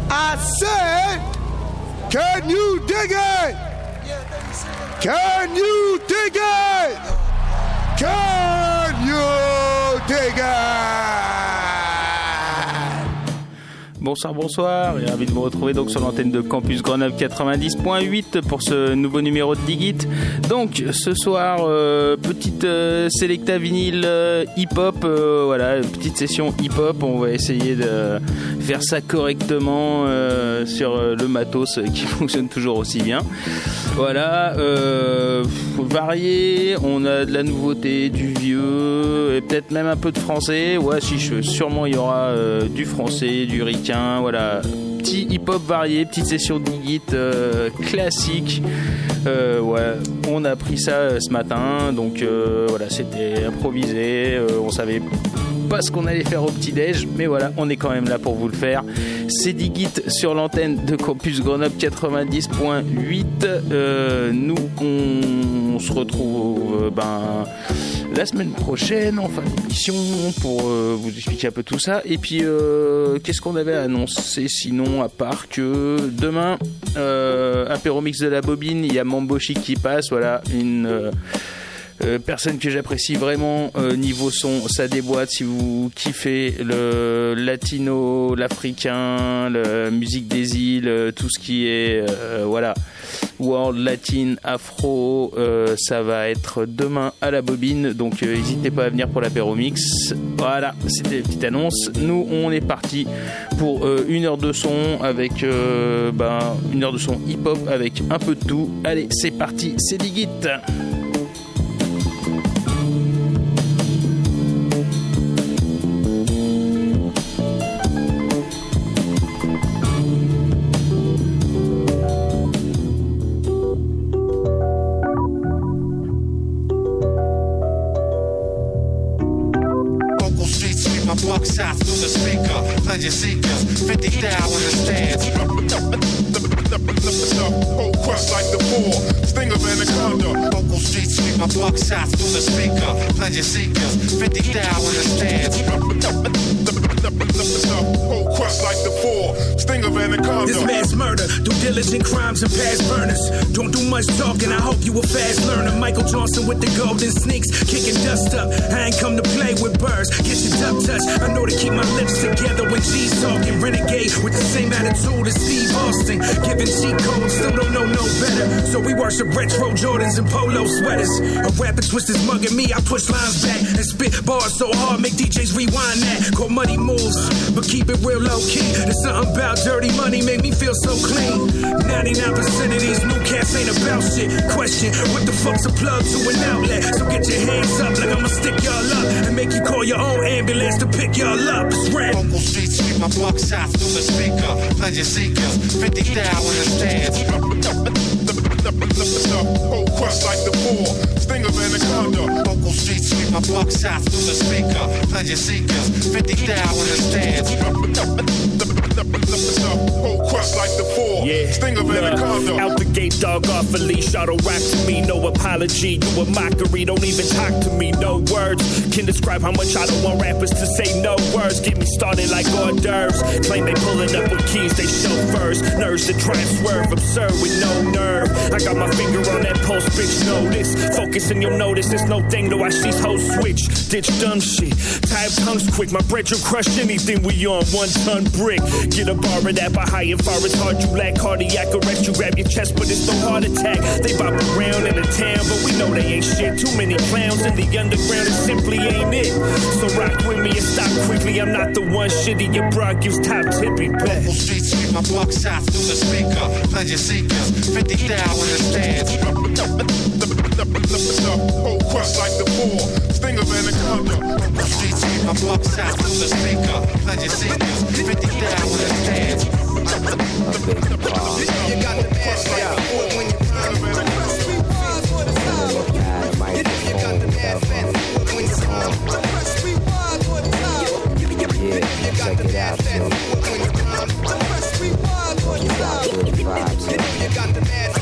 I said, can you dig it? Can you dig it? Can you dig it? Bonsoir et ravi de vous retrouver donc sur l'antenne de Campus Grenoble 90.8 pour ce nouveau numéro de Digit. Donc ce soir petite Selecta vinyle hip-hop, voilà, petite session hip-hop, on va essayer de faire ça correctement sur le matos qui fonctionne toujours aussi bien. Voilà, varié, on a de la nouveauté, du vieux et peut-être même un peu de français. Ouais, sûrement il y aura du français, du ricain. Voilà, petit hip-hop varié, petite session de Digit classique. Ouais, on a pris ça ce matin, donc voilà, c'était improvisé. On savait pas ce qu'on allait faire au petit-déj, mais voilà, on est quand même là pour vous le faire. C'est Digit sur l'antenne de Campus Grenoble 90.8. Nous, on se retrouve la semaine prochaine en fin d'émission pour vous expliquer un peu tout ça. Et puis qu'est-ce qu'on avait annoncé sinon, à part que demain apéro mix de la bobine, il y a Mambo Chic qui passe. Voilà, une personne que j'apprécie vraiment niveau son, ça déboîte. Si vous kiffez le latino, l'africain, la musique des îles, tout ce qui est voilà, world, latin, afro, ça va être demain à la bobine, donc n'hésitez pas à venir pour l'apéro mix. Voilà, c'était une petite annonce. Nous on est parti pour une heure de son avec une heure de son hip hop avec un peu de tout. Allez, c'est parti, c'est Digit. Shots through the speaker, pleasure seekers, 50 down in the stands. Whole quest like the four, sting of anaconda. Local street sweep my buckshots through the speaker, pleasure seekers, 50 down in the stands. Whole quest like the four, sting of anaconda. This mass murder, due diligent crimes and past burners. Don't do much talking, I hope you a fast learner. Michael Johnson with the golden sneaks, kicking dust up. I ain't come to play with birds, get your duck touch. I know to keep my lips together when G's talking. Renegade with the same attitude as Steve Austin. Giving cheat codes, still don't know no better. So we worship retro Jordans and polo sweaters. A rapper twist is mugging me, I push lines back and spit bars so hard, make DJs rewind that. Call muddy moves, but keep it real low key. There's something about dirty money, make me feel so clean. 99% of these new cats ain't about shit. Question, what the fuck's a plug to an outlet? So get your hands up like I'ma stick y'all up and make you call your own ambulance to pick y'all up. It's rap. Local street sweep my buckshots through the speaker, pleasure seekers, 50 down in the stands. Whole quest like the four, sting of anaconda. Local street sweep my buckshots through the speaker, pleasure seekers, 50 down in the stands. Whole quest like the four, sting of anaconda. Out the gate, dog off a leash, auto rap to me, no apology. You a mockery, don't even talk to me, no words can describe how much I don't want rappers to say no words. Get me started like hors d'oeuvres. Claim they pulling up with keys, they chauffeurs. Nerves that try and swerve, absurd with no nerve. I got my finger on that pulse, bitch, know this. Focus and you'll notice there's no thing to watch these hoes switch. Ditch dumb shit, type tongues quick. My bread will crush anything we on, 1 ton brick. Get a bar of that by high and far, it's hard. You lack cardiac arrest, you grab your chest, but it's no heart attack. They bop around in the town, but we know they ain't shit. Too many clowns in the underground, it simply ain't it. So rock with me and stop quickly. I'm not the one shitty your bra gives top tippy back. Local street sweep my buckshots through the speaker, pleasure seekers, 50 down in the stands. Whole quest like the four, sting of anaconda. Local street sweep my buckshots through the speaker, pleasure seekers, 50 down in the stands. You got the mask out when you turn around. You got the mask when you turn. Check it out, yo. You got good vibes, yo. You got the mask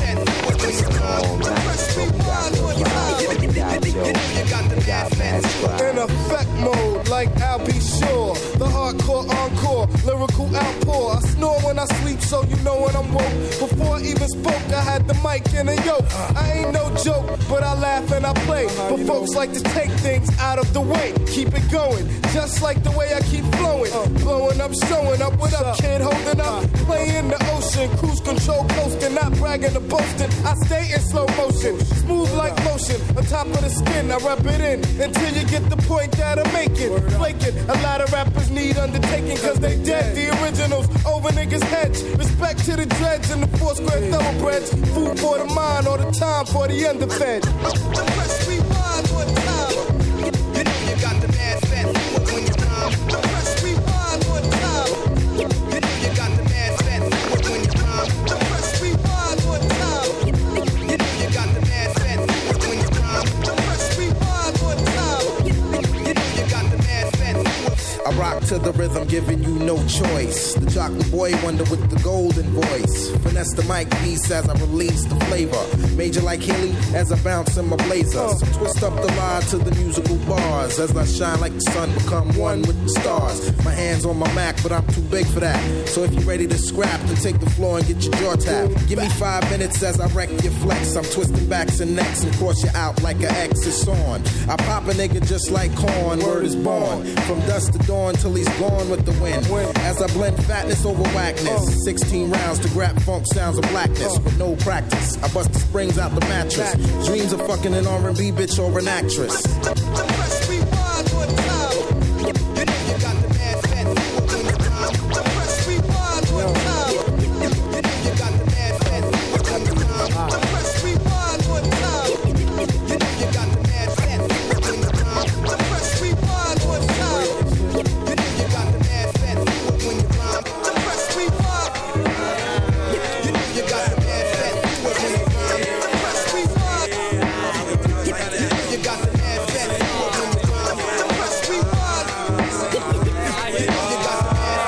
in effect mode like Al B. Sure. The hardcore encore, lyrical outpour. I snore when I sleep, so you know when I'm woke. Before I even spoke, I had the mic and a yoke. I ain't no joke, but I laugh and I play. But folks like to take things out of the way. Keep it going, just like the way I keep flowing. Blowing up, showing up, what up, kid, holding up. Playing in the ocean, cruise control coasting, not bragging or boasting. I stay in slow motion, smooth like lotion. On top of the skin, I rub it in until you get the point that I'm making. Flaking, a lot of rappers need undertaking cause they dead. The originals over niggas' heads. Respect to the dreads and the 4 square thoroughbreds. Food for the mind all the time for the underfed. Press rewind one time. You know you got the mad fat when you rhyme. Press rewind one time. You know you got the mad fat when you rhyme. Press rewind one time. You know you got the mad fat when you rhyme. Press rewind one time. You know you got the mad fat. I rock to the rhythm, giving you no choice. The chocolate boy wonder with the golden voice. Finesse the mic piece as I release the flavor. Major like Haley as I bounce in my blazer. So twist up the line to the musical bars. As I shine like the sun, become one with the stars. My hands on my Mac, but I'm too big for that. So if you're ready to scrap, then take the floor and get your jaw tapped. Give me 5 minutes as I wreck your flex. I'm twisting backs and necks and cross you out like an X is on. I pop a nigga just like corn, word is born. From dusk to dawn till he's gone with the wind. As I blend fatness over whackness. 16 rounds to grab funk sounds of blackness. With no practice, I bust the springs out the mattress. Dreams of fucking an R&B bitch or an actress. Press rewind one time. You know you got the mad fat when you rhyme. Press rewind one time. You know you got the mad fat when you rhyme. Press rewind one time. You know you got the mad fat when you rhyme. Press rewind one time. You know you got the mad fat when you rhyme. Press rewind. You know you got the mad fat when you rhyme. Press rewind. You got the mad fat when you rhyme. Press rewind. You know you got the mad fat.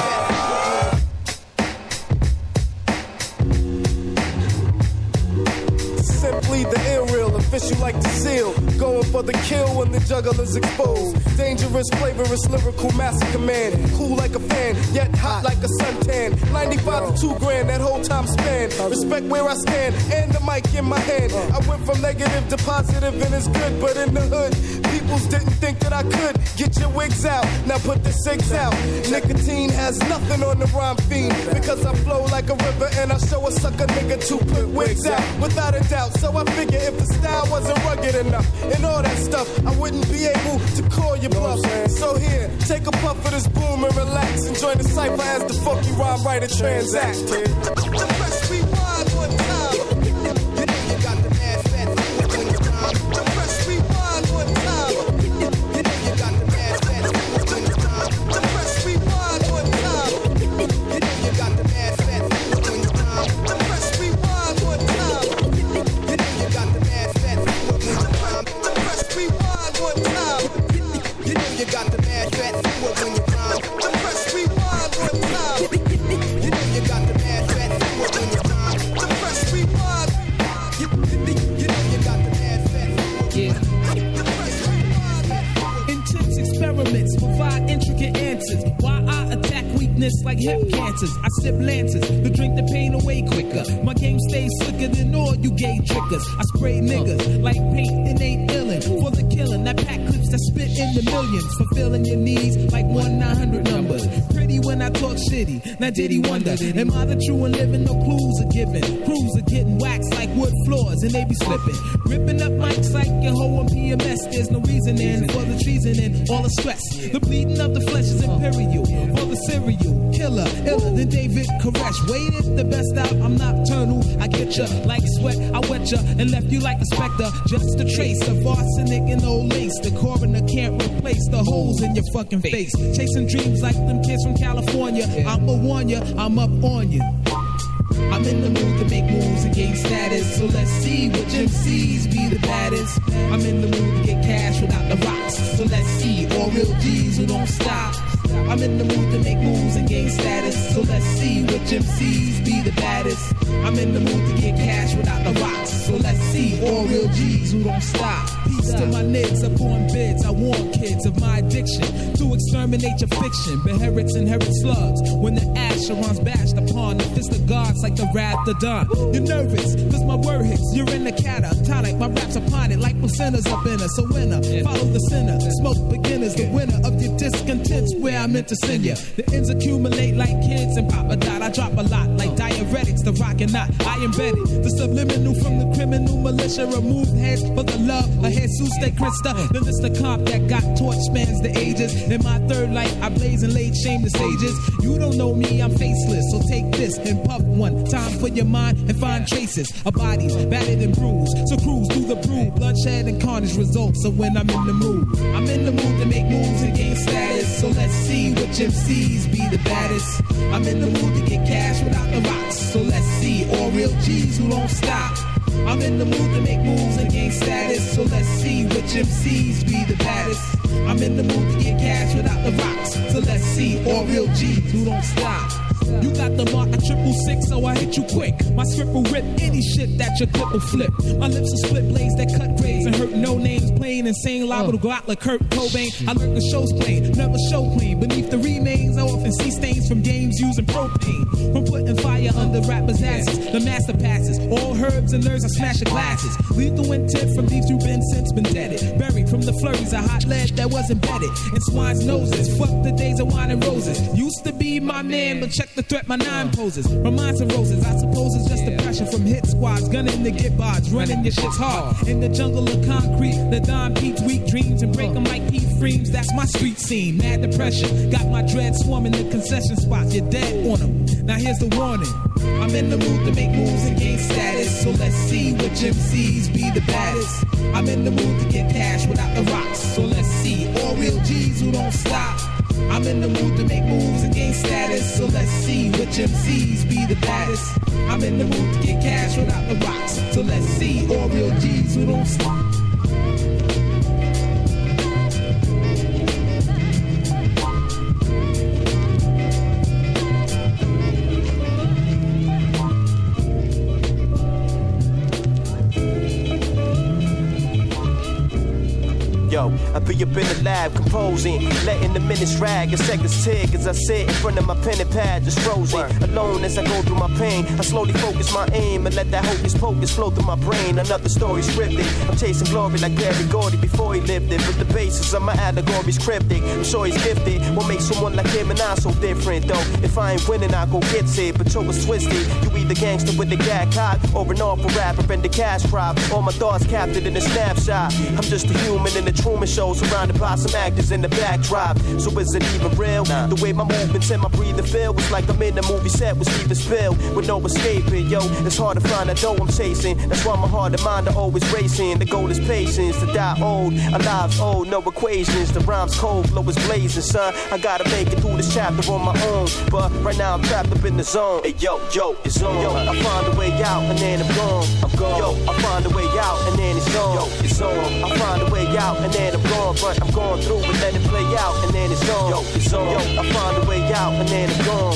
Simply the ill-real, official like the seal. Going for the kill when the juggler's exposed. Dangerous, flavorous, lyrical massacre man. Cool like a fan, yet hot like a suntan. 95 to 2 grand, that whole time span. Respect where I stand, and the mic in my hand. I went from negative to positive and it's good, but in the hood, peoples didn't think that I could. Get your wigs out, now put the 6 out. Nicotine has nothing on the rhyme fiend. Because I flow like a river and I show a sucker nigga to put wigs out. Without a doubt, so I figure if the style wasn't rugged enough and all that stuff, I wouldn't be able to call you bluff. So here, take a puff of this boom and relax. And join the cypher as the funky rhyme writer transact. Press rewind one time. You know you got the mad fat when you rhyme. Press rewind one time. You know you got the mad fat when you rhyme. Press rewind one time. You know you got the mad fat when you rhyme. Press rewind one time. You know you got the mad fat when you rhyme. Press rewind one time. You know you got the mad fat when you rhyme. Press rewind one time. You know you got the mad fat when you rhyme. Press rewind. You know you got the mad fat. Yeah. Intense experiments provide intricate answers. Why I attack weakness like hip cancers. I sip lances to drink the pain away quicker. My game stays slicker than all you gay trickers. I spray niggas like paint and ain't illin'. For the killing, that pack clips that spit in the millions. Fulfilling your needs like 1-900 numbers. Pretty when I talk shitty, now did he wonder? Am I the true one living? No clues are given. Crews are getting waxed like wood floors and they be slipping. Ripping up mics like your hoe on PMS. There's no reasoning for the treason and all the stress. The bleeding of the flesh is imperial. For the serial killer, iller than David Koresh. Waited the best out, I'm nocturnal. I get ya like sweat, I wet ya and left you like a specter. Just a trace of arsenic and old lace. The coroner can't replace the holes in your fucking face. Chasing dreams like them kids from California. I'ma warn ya, I'm up on you. I'm in the mood to make moves and gain status. So let's see which MCs be the baddest. I'm in the mood to get cash without the rocks. So let's see all real G's who don't stop. I'm in the mood to make moves and gain status. So let's see which MCs be the baddest. I'm in the mood to get cash without the rocks. So let's see all real G's who don't stop. Peace to my niggas upon bids. I warn kids of my addiction to exterminate your fiction. Beherits inherit slugs when the Asheron's bashed upon the fist of gods like the wrath of dawn. You're nervous cause my word hits. You're in the catatonic. My raps upon it like sinners up in us. So winner, follow the sinner. Smoke beginners, the winner of your discontents. Where I meant to send you. The ends accumulate like kids and Papa Dot. I drop a lot like diuretics. The rock and not. I embedded the subliminal from the criminal militia. Remove heads for the love of Jesus de Christa. Then it's the comp that got torch spans the ages. In my third life, I blaze and laid shame to sages. You don't know me, I'm faceless. So take this and puff one time for your mind and find traces of bodies battered and bruised. So cruise through the brew, bloodshed and carnage results. So when I'm in the mood, I'm in the mood to make moves and gain status. So let's see which MCs be the baddest. I'm in the mood to get cash without the rocks. So let's see all real G's who don't stop. I'm in the mood to make moves and gain status. So let's see which MCs be the baddest. I'm in the mood to get cash without the rocks. So let's see all real G's who don't stop. You got the mark at 666, so I hit you quick. My script will rip any shit that your clip will flip. My lips are split blades that cut grades and hurt no names. Plain and sane, liable to go out like Kurt Cobain. I learned the show's plain, never show clean. Beneath the remains, I often see stains from games using propane. From putting fire under rappers' asses, the master passes. All herbs and nerves, I smash the glasses. Lethal intent from these you've been since been deaded. Buried from the flurries of hot lead that was embedded in swine's noses. Fuck the days of wine and roses. Used to be my man, but check the threat my nine poses. Reminds of roses, I suppose it's just the pressure from hit squads. Gunning to get bods, running your shit's hard. In the jungle of concrete, the Don Pete's weak dreams and break them like Pete Freems. That's my street scene, mad depression. Got my dread swarming the concession spots, you're dead on them. Now here's the warning. I'm in the mood to make moves and gain status. So let's see which MCs be the baddest. I'm in the mood to get cash without the rocks. So let's see all real G's who don't stop. I'm in the mood to make moves and gain status. So let's see which MCs be the baddest. I'm in the mood to get cash without the rocks. So let's see all real G's who don't stop. Yo, I be up in the lab composing, letting the minutes drag, a seconds tick as I sit in front of my pen and pad, just frozen. Alone as I go through my pain, I slowly focus my aim and let that hocus pocus flow through my brain. Another story scripted, I'm chasing glory like Barry Gordy before he lived it. But the basis of my allegory's cryptic, I'm sure he's gifted. What makes someone like him and I so different though? If I ain't winning, I go get it, but yo, it's twisted. You either gangster with the gag cock or an awful rapper and the cash crop. All my thoughts captured in a snapshot. I'm just a human in the Truman Show, surrounded by some actors in the backdrop. So is it even real? The way my movements and my breathing feel was like I'm in a movie set with Steven Spill with no escaping. Yo, it's hard to find that dough I'm chasing. That's why my heart and mind are always racing. The goal is patience to die old. Our lives old, no equations. The rhymes cold, flow is blazing, son. I gotta make it through this chapter on my own, but right now I'm trapped up in the zone. Hey, yo, it's on. Yo, I find a way out and then I'm gone. Yo, I find a way out and then it's gone. Yo, it's on. I find a way out and then I'm gone, but I'm going through and let it play out and then it's gone. Yo, it's on. Yo, I find a way out and then I'm gone.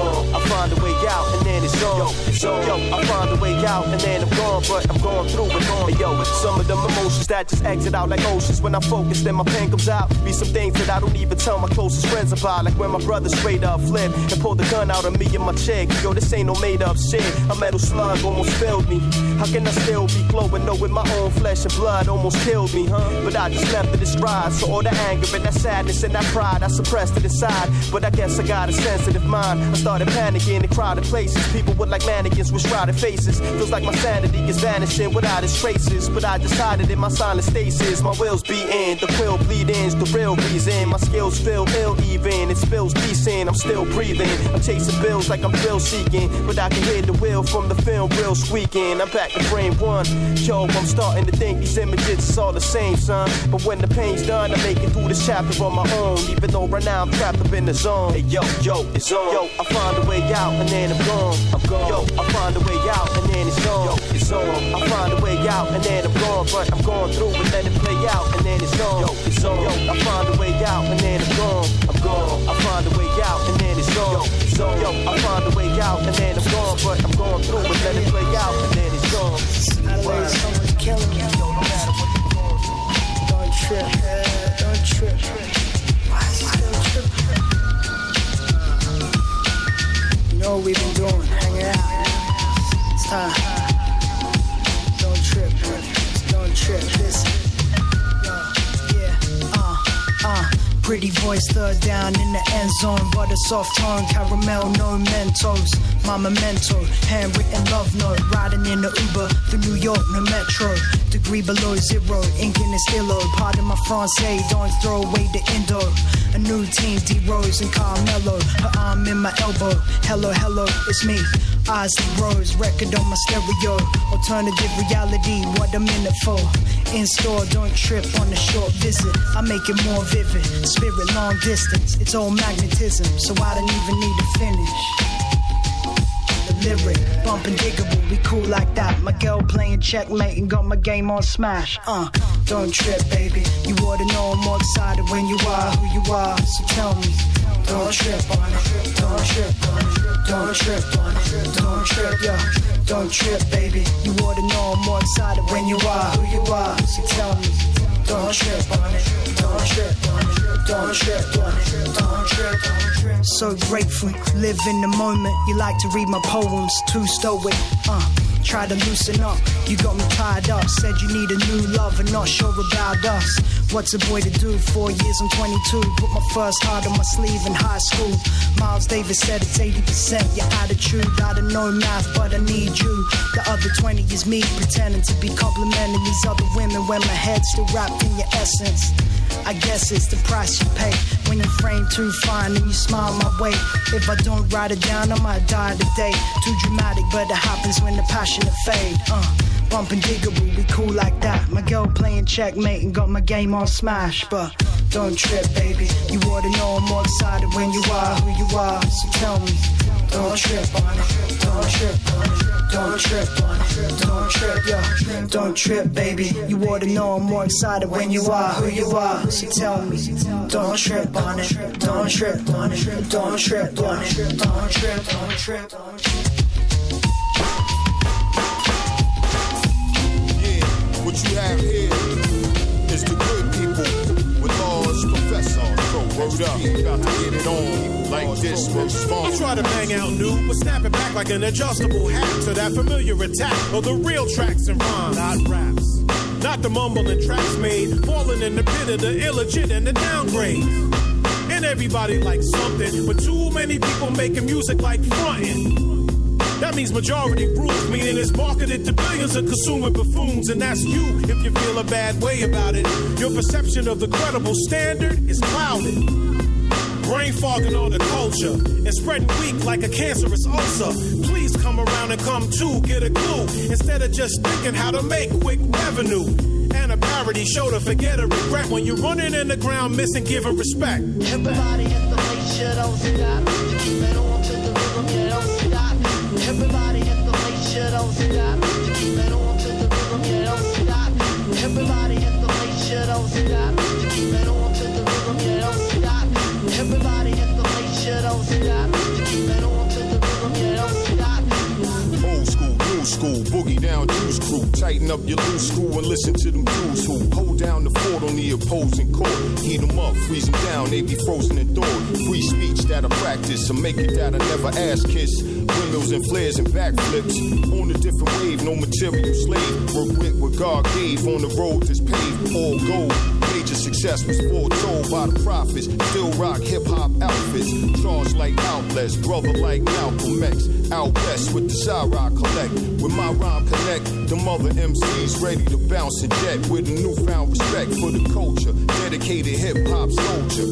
I find a way out and then it's gone. Yo, it's on. Yo, I find a way out and then I'm gone, but I'm going through and gone. Hey, yo, some of them emotions that just exit out like oceans. When I focus, then my pen comes out. Be some things that I don't even tell my closest friends about, like when my brother straight up flipped and pulled the gun out of me and my chick. Yo, this ain't no made up shit. A metal slug almost filled me. How can I still be glowing knowing my own flesh and blood almost killed me, huh? But I just left it to ride. So all the anger and that sadness and that pride, I suppressed it inside. But I guess I got a sensitive mind. I started panicking in crowded places. People with like mannequins with shrouded faces. Feels like my sanity is vanishing without its traces. But I just hide it in my silent stasis. My will's beating, the quill bleeding's the real reason. My skills feel ill even, it spills decent. I'm still breathing, I'm chasing bills like I'm thrill seeking. But I can hear the wheel from the film real squeaking. I'm back to frame one. Yo, I'm starting to think these images is all the same, son. But when the pain's done, I make it through this chapter on my own. Even though right now I'm trapped up in the zone. Hey, yo, it's on. Yo, I find a way out and then I'm gone. Yo, I find a way out and then then it's gone. It's on. I find a way out and then I'm gone, but I'm going through and let it play out and then it's on. It's on. I find a way out and then I'm gone. I'm gone. I find a way out and then it's gone. It's on. I find a way out and then I'm gone, but I'm going through and let it play out and then it's gone. LA, someone's killing me. No matter what you're going through. Don't trip. Don't trip. Why is he still tripping? You know what we've been doing, hanging out. It's time. Don't trip, don't trip. Listen. Pretty voice, third down in the end zone. Butter soft tongue, caramel, no Mentos. My memento, handwritten love note. Riding in the Uber, the New York, no metro. Degree below zero, ink in the stilo. Pardon my Francais, don't throw away the Indo. A new team, D-Rose and Carmelo. Her arm in my elbow. Hello, hello, it's me. Eyes like rose, record on my stereo. Alternative reality, what I'm in it for. In store, don't trip on the short visit. I make it more vivid. Spirit long distance, it's all magnetism, so I don't even need to finish. The lyric, bumping diggable, we cool like that. My girl playing checkmate and got my game on smash. Don't trip, baby. You oughta know I'm more excited when you are who you are. So tell me, don't trip on it. Don't trip on it. Don't trip on it. Don't trip, yo. Don't trip, baby. You oughta know I'm more excited when you are who you are. So tell me, don't trip on it. Don't trip on it. Don't trip on it. Don't trip. So grateful, live in the moment. You like to read my poems, too stoic. Try to loosen up, you got me tied up. Said you need a new love and not sure about us. What's a boy to do? 4 years, I'm 22. Put my first heart on my sleeve in high school. Miles Davis said it's 80% your attitude. I don't know math, but I need you. The other 20 is me pretending to be complimenting these other women when my head's still wrapped in your essence. I guess it's the price you pay when you frame too fine and you smile my way. If I don't write it down, I might die today. Too dramatic, but it happens when the passionate fade. Bumping diggable, we cool like that. My girl playing checkmate and got my game on smash. But don't trip, baby. You oughta know I'm more excited when you are who you are. So tell me, don't trip on it. Don't trip on it. Don't trip on it. Don't trip, yo. Don't trip, baby. You oughta know I'm more excited when you are who you are. So tell me, don't trip on it. Don't trip on it. Don't trip on it. Don't trip, don't trip, don't trip. What you have here is the good people with large professors. So word up, about to get it on like this. I try to bang out new, but snap it back like an adjustable hat to that familiar attack of the real tracks and rhymes, not raps. Not the mumbling tracks made, falling in the pit of the illegit and the downgrade. And everybody likes something, but too many people making music like frontin'. That means majority rules, meaning it's marketed to billions of consuming buffoons, and that's you if you feel a bad way about it. Your perception of the credible standard is clouded. Brain fogging on the culture and spreading weak like a cancerous ulcer. Please come around and come to get a clue instead of just thinking how to make quick revenue. And a parody show to forget or regret when you're running in the ground missing giving respect. Everybody has to make sure don't stop. Keep it on to the rhythm, you don't stop. Everybody has to make sure don't stop. Keep it on to the rhythm, you don't stop. Everybody has to make sure don't stop. Keep it on to the rhythm, you don't stop. Everybody has to make sure don't stop. Keep it on to the rhythm, you don't stop. Old school, new school, boogie down Juice Crew. Tighten up your loose screw and listen to them dudes who hold down the fort on the opposing court. Heat them up, freeze them down, they be frozen and thawed. Free speech that I practice, so make it that I never ass kiss. Windmills and flares and backflips. On a different wave, no material slave. Work with what God gave on the road that's paved. All gold, major success was foretold by the prophets. Still rock hip-hop outfits. Charged like outlets, brother like Malcolm X. Out west with the Cyrock collect. With my rhyme connect, the mother MCs ready to bounce and jet. With a newfound respect for the culture. Dedicated hip-hop soldier.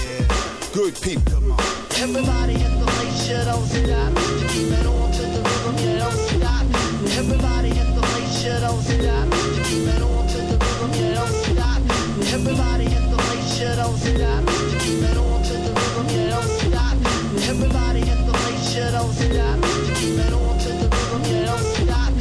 Good people. Everybody has to make sure don't stop. Keep it on to the rhythm, you don't stop. Everybody has to make sure don't stop. Keep it on to the rhythm, you don't stop. Everybody has to make sure don't stop. Keep it on to the rhythm, you don't stop. Everybody has to make sure don't stop. Keep it on to the rhythm, you don't stop.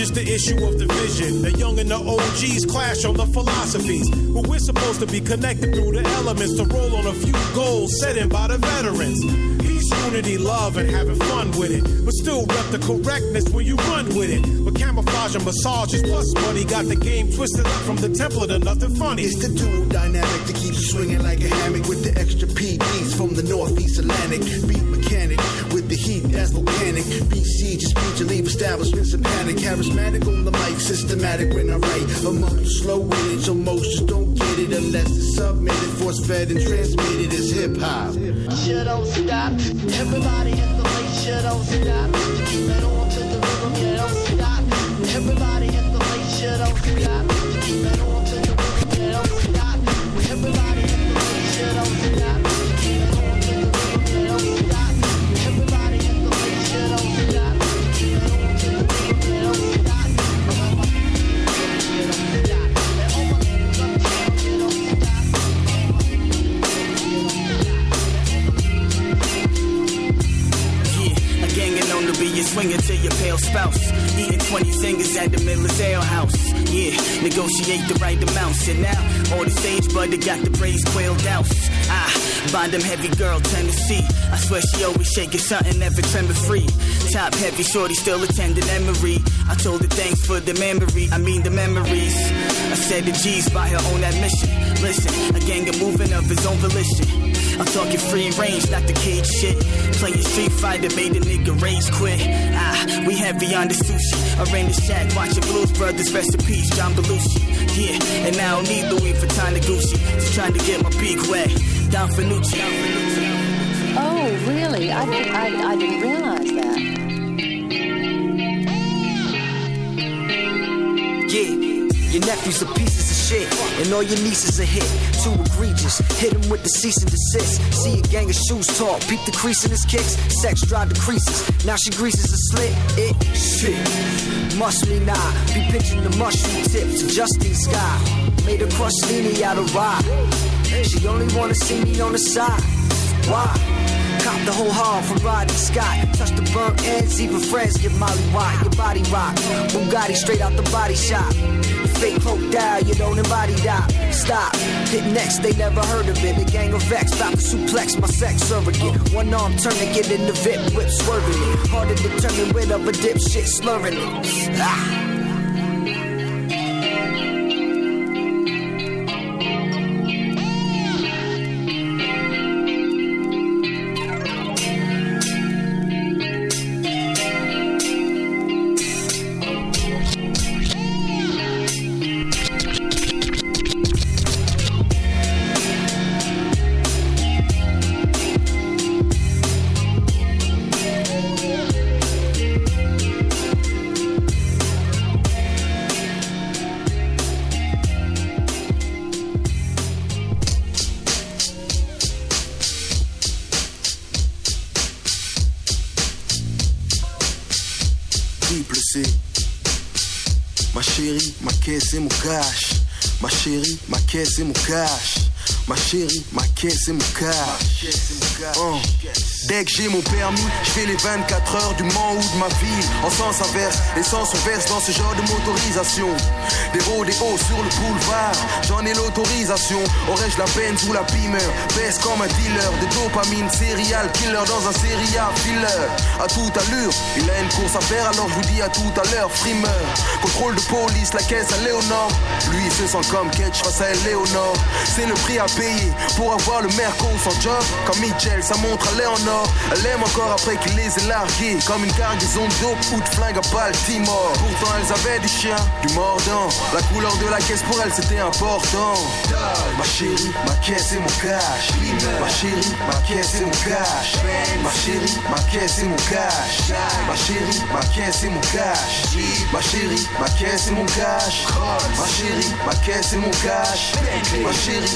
just the issue of division. The young and the OGs clash on the philosophies, but we're supposed to be connected through the elements to roll on a few goals set in by the veterans. Peace, unity, love, and having fun with it, but still rep the correctness when you run with it. But camouflage and massages plus money got the game twisted up from the template of nothing funny. It's the dual dynamic that keeps you swinging like a hammock with the extra PDs from the Northeast Atlantic. Beat mechanic with the heat that's volcanic. BC just speech and leave establishments in panic. Charismatic on the mic, systematic when I write. Among you slow with it, so most just don't get it unless it's submitted, force fed and transmitted as hip hop. You don't stop. Everybody in the place, you don't stop. Keep it on to the rhythm, you don't stop. Everybody in the place, you don't stop. Keep it on to the rhythm, you don't stop. Everybody in the place, you don't stop. Keep it on to the rhythm, you don't stop. Everybody in the place, you don't stop. Keep it on to the rhythm, you don't stop. You don't stop. And all my niggas uptown, you don't stop. Yeah, a gangin' on to be a swinger to your pale spouse. Eating 20 zingers at the Miller's Ale House. Yeah, negotiate the right amounts. And now, all the sage brother got the praise quailed out. Buy them heavy girl, Tennessee. I swear she always shaking something, never tremor free. Top heavy, shorty still attending Emory. I told her thanks for the memory, I mean the memories. I said the G's by her own admission. Listen, a gang of moving of his own volition. I'm talking free range, not the cage shit. Playing Street Fighter made a nigga rage quit. We heavy on the sushi. I ran the shack, watching Blues Brothers, rest in peace, John Belushi. Yeah, and I don't need Louis Vuitton to Gucci. Just trying to get my beak wet. Don Fanucci. Oh, really? I didn't realize that. Yeah, your nephew's a pieces of shit, and all your nieces a hit. Too egregious, hit him with the cease and desist. See a gang of shoes talk, peep the crease in his kicks. Sex drive the creases, now she greases a slit. It shit, must me not be pitching the mushroom tips to Justine Sky. Made her crush Leanie out of rye. She only wanna see me on the side. Why? Cop the whole hog from Rodney Scott. Touch the burnt ends, even friends get Molly White. Your body rock, Bugatti straight out the body shop. Fake cloak down, you don't embody that. Stop, hit next, they never heard of it. A gang of X, about to suplex my sex surrogate. One arm turning, get in the VIP, whip swerving it. Hard to determine wit of a dipshit slurring it. Ma chérie, ma caisse et mon cash. Ma chérie, ma caisse et mon cash. Ma chérie, ma caisse et mon cash. Dès que j'ai mon permis, je fais les 24 heures du Mans ou de ma ville. En sens inverse, l'essence on verse dans ce genre de motorisation. Des rodéos sur le boulevard, j'en ai l'autorisation. Aurais-je la Benz ou la Beamer, baisse comme un dealer de dopamine, serial killer dans un serial filler. À toute allure, il a une course à faire, alors je vous dis à tout à l'heure, frimeur. Contrôle de police, la caisse à Léonore. Lui il se sent comme Ketch face à Léonore. C'est le prix à payer pour avoir le merco sans job. Comme Mitchell, ça montre à Léonore. Elle aime encore après qu'il les ait largués, comme une cargaison de dope ou de flingue à Baltimore. Pourtant elles avaient du chien, du mordant. La couleur de la caisse pour elles c'était important. Ma chérie, ma caisse et mon cash. Ma chérie, ma caisse et mon cash. Ma chérie, ma caisse et mon cash. Ma chérie, ma caisse et mon cash. Ma chérie, ma caisse et mon cash. Ma chérie, ma caisse et mon cash. Ma chérie, ma caisse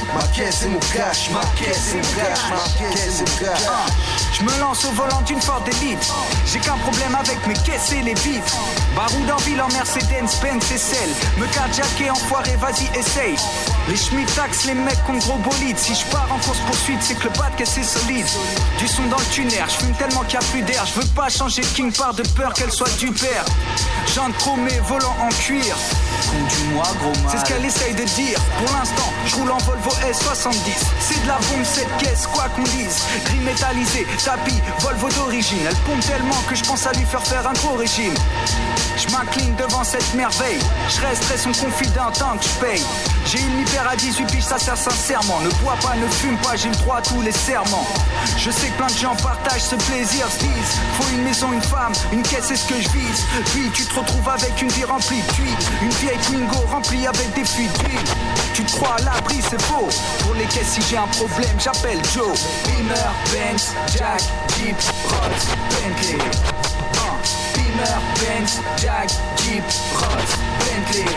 caisse et mon cash, ma caisse et mon cash, ma caisse et mon cash. Je me lance au volant d'une Ford Elite. J'ai qu'un problème avec mes caisses et les vitres. Baroud en ville en Mercedes, Benz et celle. Me carjacker, enfoiré, vas-y essaye. Les Schmitt taxent les mecs contre gros bolides. Si je pars en course poursuite, c'est que le bas de caisse est solide. Du son dans le tunnel, je fume tellement qu'il n'y a plus d'air. Je veux pas changer de king par de peur qu'elle soit du père. Jante chromée, volant en cuir. Conduis-moi gros mal. C'est ce qu'elle essaye de dire. Pour l'instant, je roule en Volvo S70. C'est de la bombe cette caisse, quoi qu'on dise. Gris métallisé, tapis, Volvo d'origine. Elle pompe tellement que je pense à lui faire un gros régime. Je m'incline devant cette merveille. Je resterai son confident tant que je paye. J'ai une hyper à 18 piges, ça sert sincèrement. Ne bois pas, ne fume pas, j'ai le droit à tous les serments. Je sais que plein de gens partagent ce plaisir, se disent faut une maison, une femme, une caisse, c'est ce que je vise. Puis tu te retrouves avec une vie remplie de tuiles. Une vieille Twingo remplie avec des fuites d'huile. Tu te crois à l'abri, c'est faux. Pour les caisses, si j'ai un problème, j'appelle Joe. Beamer, Benz, Jack, Jeep, Rolls, Bentley. Beamer, Benz, Jack, Jeep, Rolls, Bentley.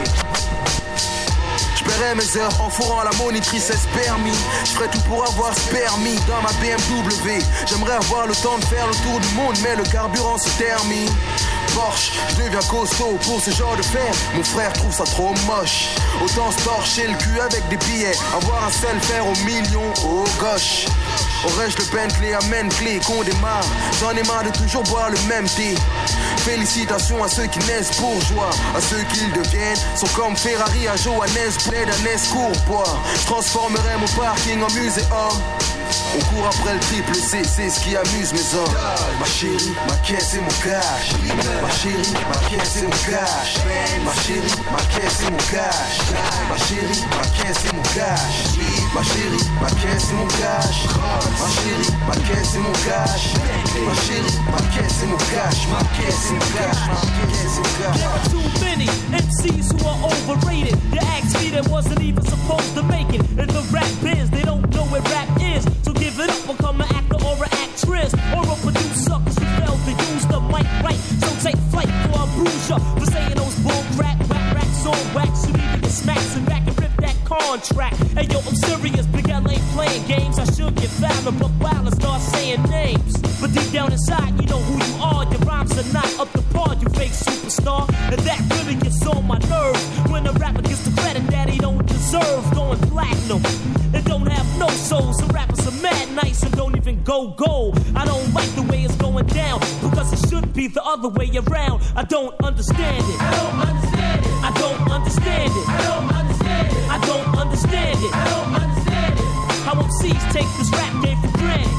J'paierai mes heures en fourrant la monitrice S-permis. J'ferai tout pour avoir ce permis dans ma BMW. J'aimerais avoir le temps de faire le tour du monde, mais le carburant se termine. Porsche, je deviens costaud pour ce genre de fer. Mon frère trouve ça trop moche. Autant se torcher le cul avec des billets. Avoir un seul fer au million, oh gauche. Aurais-je le Bentley à main clé qu'on démarre. J'en ai marre de toujours boire le même thé. Félicitations à ceux qui naissent bourgeois. À ceux qui le deviennent sont comme Ferrari à Johannesburg, à Nescourbois. Je transformerai mon parking en muséum. On court après le triple C, c'est ce qui amuse mes hommes. Ma chérie, ma caisse et mon cash. Ma chérie, ma caisse et mon cash. Ma chérie, ma caisse et mon cash. Ma chérie, ma caisse et mon cash. Ma chérie, ma caisse et mon cash. Ma chérie, ma caisse et mon cash. Ma chérie, ma caisse et mon cash. Ma caisse et mon cash. Ma caisse et mon cash. There are too many MCs who are overrated. You asked me that wasn't even supposed to make it. In the rap biz, they don't know what rap is. So give it up, become an actor or an actress or a producer, cause you failed to use the mic right. So take flight for a bruiser for saying those bull crap raps on wax. You need to get smacked and back and rip that contract. Hey yo, I'm serious, Big L ain't playing games. I should get found and buck wild and start saying names. But deep down inside, you know who you are. Your rhymes are not up to par, you fake superstar. And that really gets on my nerves when a rapper gets the credit that he don't deserve. Going platinum and don't have no soul. Some rappers are mad nice and don't even go gold. I don't like the way it's going down because it should be the other way around. I don't understand it. I don't understand it. I don't understand it. I don't understand it. I don't understand it. I don't understand it. How MCs take this rap game for granted.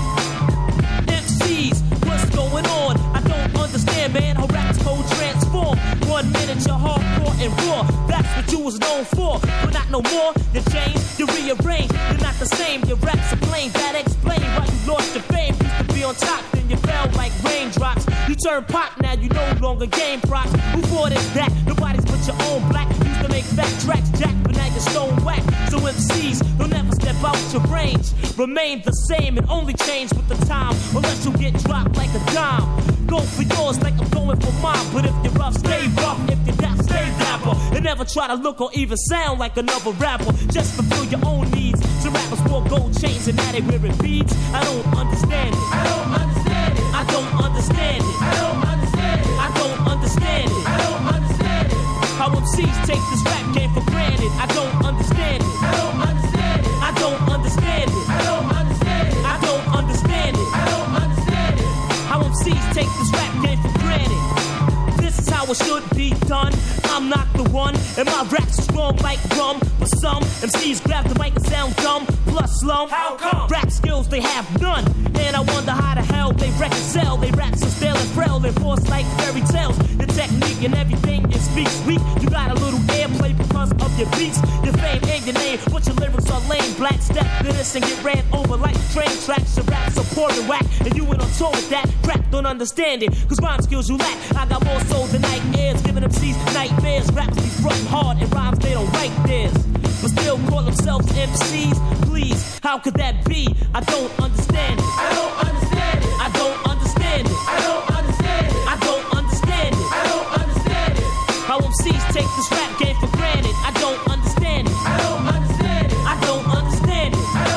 MCs, what's going on? I don't understand, man. How rap's code transform. 1 minute you're hardcore and raw. That's what you was known for, but not no more. You change, you rearrange. You're not the same. Your raps are plain. That explain why you lost your fame. Used to be on top, then you fell like raindrops. You turn pop, now you no longer game props. Who thought it's that? Nobody's but your own black. Used to make fat tracks, jack, but now you're stone whack. So MCs don't ever step out your range. Remain the same and only change with the time, unless you get dropped like a dime. Go for yours like I'm going for mine. But if you're rough, stay rough. If you're down, stay dapper. And never try to look or even sound like another rapper. Just fulfill your own needs. Some rappers wore gold chains and now they wearing beads. I don't understand it. I don't understand it. I don't understand it. I don't understand it. I don't understand it. I don't understand it. How MCs take this rap game for granted. I don't understand it. I don't understand it. I don't understand it. I don't understand it. I don't understand it. I don't understand it. How MCs take this rap game for granted. This is how it should be done. I'm not the one, and my rap's strong like rum. But some MCs grab the mic and sound dumb, plus slum. How come? Rap skills they have none, and I wonder how the hell they reconcile. They rap so stale and frail and forced like fairy tales. The technique and everything you speak's weak. You got a little airplay because of your beats, your fame and your name, but your lyrics are lame. Black step to this and get ran over like train tracks. Your raps are poor and whack, and you went on tour with that. Rap don't understand it, cause rhyme skills you lack. I got more soul than nightmares, giving MCs nightmares. Rappers be frontin' hard and rhymes they don't write theirs, but still call themselves MCs. Please, how could that be? I don't understand it. I don't understand it. I don't understand it. I don't understand it. I don't understand it. I don't understand it. How MCs take this rap game for granted. I don't understand it. I don't understand it. I don't understand it. I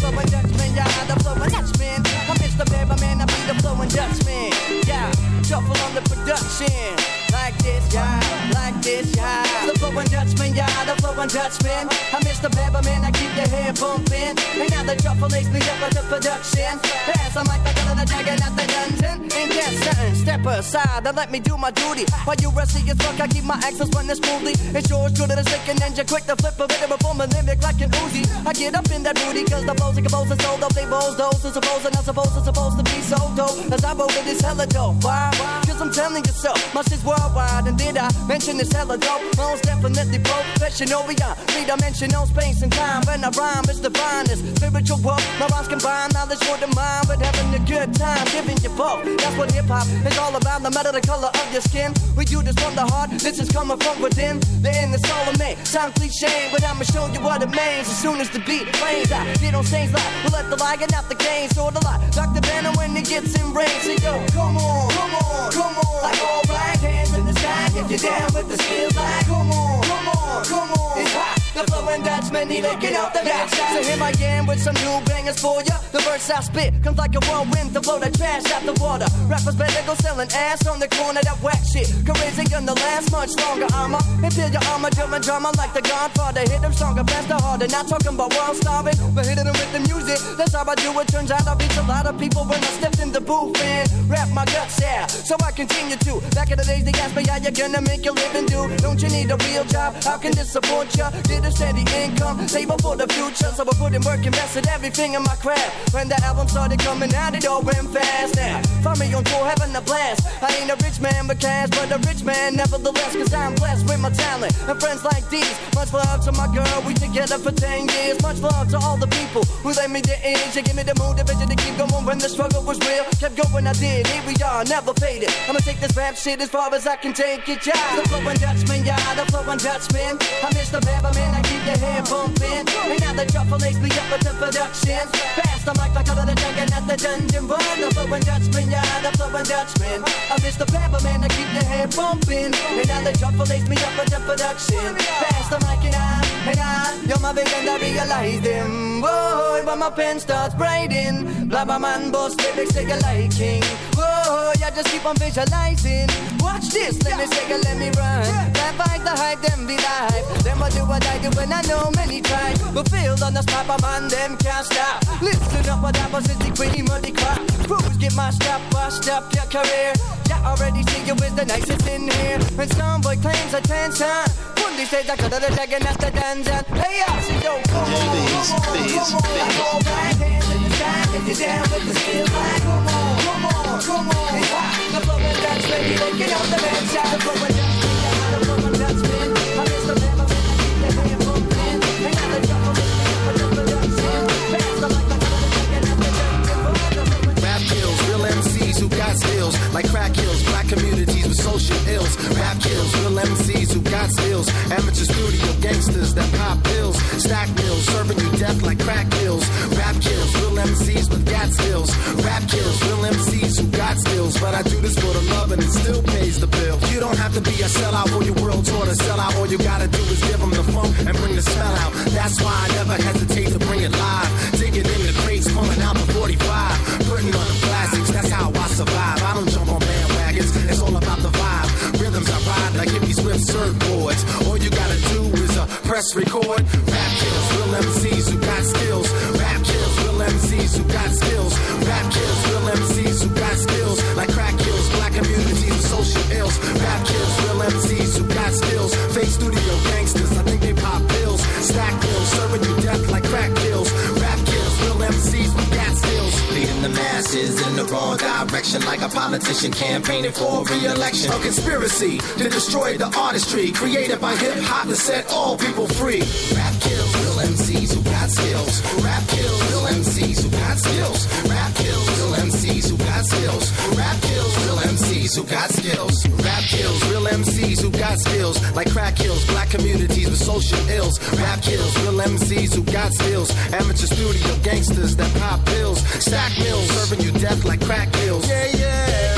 flowing Dutchman, yeah, the flowing Dutchman. I'm Mr. Beverman, I be the flowing Dutchman. Yeah, shuffle on the production. Like this, yeah, like this, yeah. The flowing Dutchman, yeah, the flowing Dutchman. I'm Mr. Beverman, I keep your head bumping. And now the truffle lays me up with the production. Pass, I'm like the gun of the dragon at the dungeon. Ain't that something? Step aside and let me do my duty. While you rusty as fuck, I keep my axles running smoothly. It's yours good at a second engine, quick to flip a bit of a boom and limit like an Uzi. I get up in that booty, cause the flows and compose and sold up. They balls, those who suppose and not supposed to be so dope. As I roll with this hella dope. Why? Cause I'm telling you so. My shit's worldwide, and did I mention this hella dope? Most definitely professional beyond three-dimensional space and time. When I rhyme, it's the finest spiritual world. My rhymes combine knowledge for the mind, but having a good time, giving you both. That's what hip-hop is all about, no matter the color of your skin. We do this from the heart, this is coming from within. The end is all of me, sound cliche, but I'ma show you what it means. As soon as the beat plays, I get on stage like, we'll let the lion out the game, sort of like Dr. Banner when it gets in rain. So yo, come on, come on, come on. Like all right, hands in the sky, if you're down with the skills, like come on, come on, come on. It's hot, the flowing Dutchman, he licking out the backside. So here I am with some new bangers for ya. The verse I spit comes like a whirlwind to blow the trash out the water. Rappers better go selling ass on the corner, that whack shit. Cause ain't gonna last much longer, I'ma until your armor doing drama like the Godfather. Hit them stronger, faster, harder. Not talking about world starving, but hitting them with the music. That's how I do it. Turns out I reach a lot of people when I step in the booth and rap my guts out. So I continue to. Back in the days, they asked me how you gonna make your living do. Don't you need a real job? How can this support ya? Get a steady income, save up for the future. So I put in work, invested everything in my craft. When the album started coming out, it all went fast. Now, find me on tour, having a blast. I ain't a rich man with cash, but a rich man nevertheless. Cause I'm blessed with my talent and friends like these. Much love to my girl, we together for 10 years. Much love to all the people who lend me the edge. You give me the mood, the vision to keep going when the struggle was real. Kept going, I did, here we are, never faded. I'ma take this rap shit as far as I can take it, yeah. The flowing Dutchman, yeah, the flowing Dutchman. I'm Mr. Beverman, I keep your head bumping. And now the truffle lays me up with the production. Fast, I'm like the color of the dragon at the dungeon. But the flowing Dutchman, yeah, the flowing Dutchman. I'm Mr. Beverman, I keep your head bumping. And now the truffle lays me up with the production. Fast, I'm like it on, and on. You're my vision, I realize them. Whoa, when my pen starts writing. Blabber man, boss lyrics, say you like king. Whoa, yeah, just keep on visualizing. Watch this, let me say let me run. That fight the hype, them be live. Them I do what I do when I know many try. But filled on the spot, my man, them can't stop. Listen up, what happens is the cream of the crop. Crews get mashed up, washed up your career. Yeah, already see you is the nicest in here. When some boy claims attention, when they say that the dragon at the dungeon. Hey, I see yo, come on, come on. Like all right, hands in the sky, if you're down with the skill, like come on, come on, come on. It's hot, the flowing Dutchman, you make it out the man side. The flowing Dutchman, yeah, the flowing Dutchman. I'm Mr. Beverman, I keep the hand pumping. Ain't got the trouble with me, but the production. Fast, I'm like the dragon at the dungeon. Rap kills, real MCs who got skills. Like crack kills, black communities with social ills. Rap kills, real MCs who got skills. Amateur studio gangsters that pop pills. Stack mills, serving you death like crack pills. Rap kills, real MCs with gat skills. Rap kills, real MCs who got skills. But I do this for the love and it still pays the bill. You don't have to be a sellout for your world tour to sell out. All you gotta do is give them the funk and bring the smell out. That's why I never hesitate to bring it live. Digging in the crates, pulling out the 45. Putting on the classics, that's how I survive. I don't jump on bandwagons, it's all about the vibe. Rhythms I ride like hippies with surfboards. All you gotta do is press record. Rap kills, real MCs who got skills. Rap kills, real MCs who got skills. Rap kills, real MCs who got skills. Like crack kills, black communities with social ills. Rap kills, real MCs who got skills. Fake studio gangsters, I think they pop pills. Stack pills, serving you death like crack kills. Rap kills, real MCs with gat skills. Leading the masses in the wrong direction, like a politician campaigning for re-election. A conspiracy to destroy the artistry created by hip-hop to set all people free. Rap kills, real MCs who got skills. Rap kills, real MCs who got skills. Rap kills, real MCs who got skills. Rap kills, real MCs who got skills. Rap kills, real MCs who got skills. Like crack kills, black communities with social ills. Rap kills, real MCs who got skills. Amateur studio gangsters that pop pills. Stack mills, serving you death like crack pills. Yeah, yeah.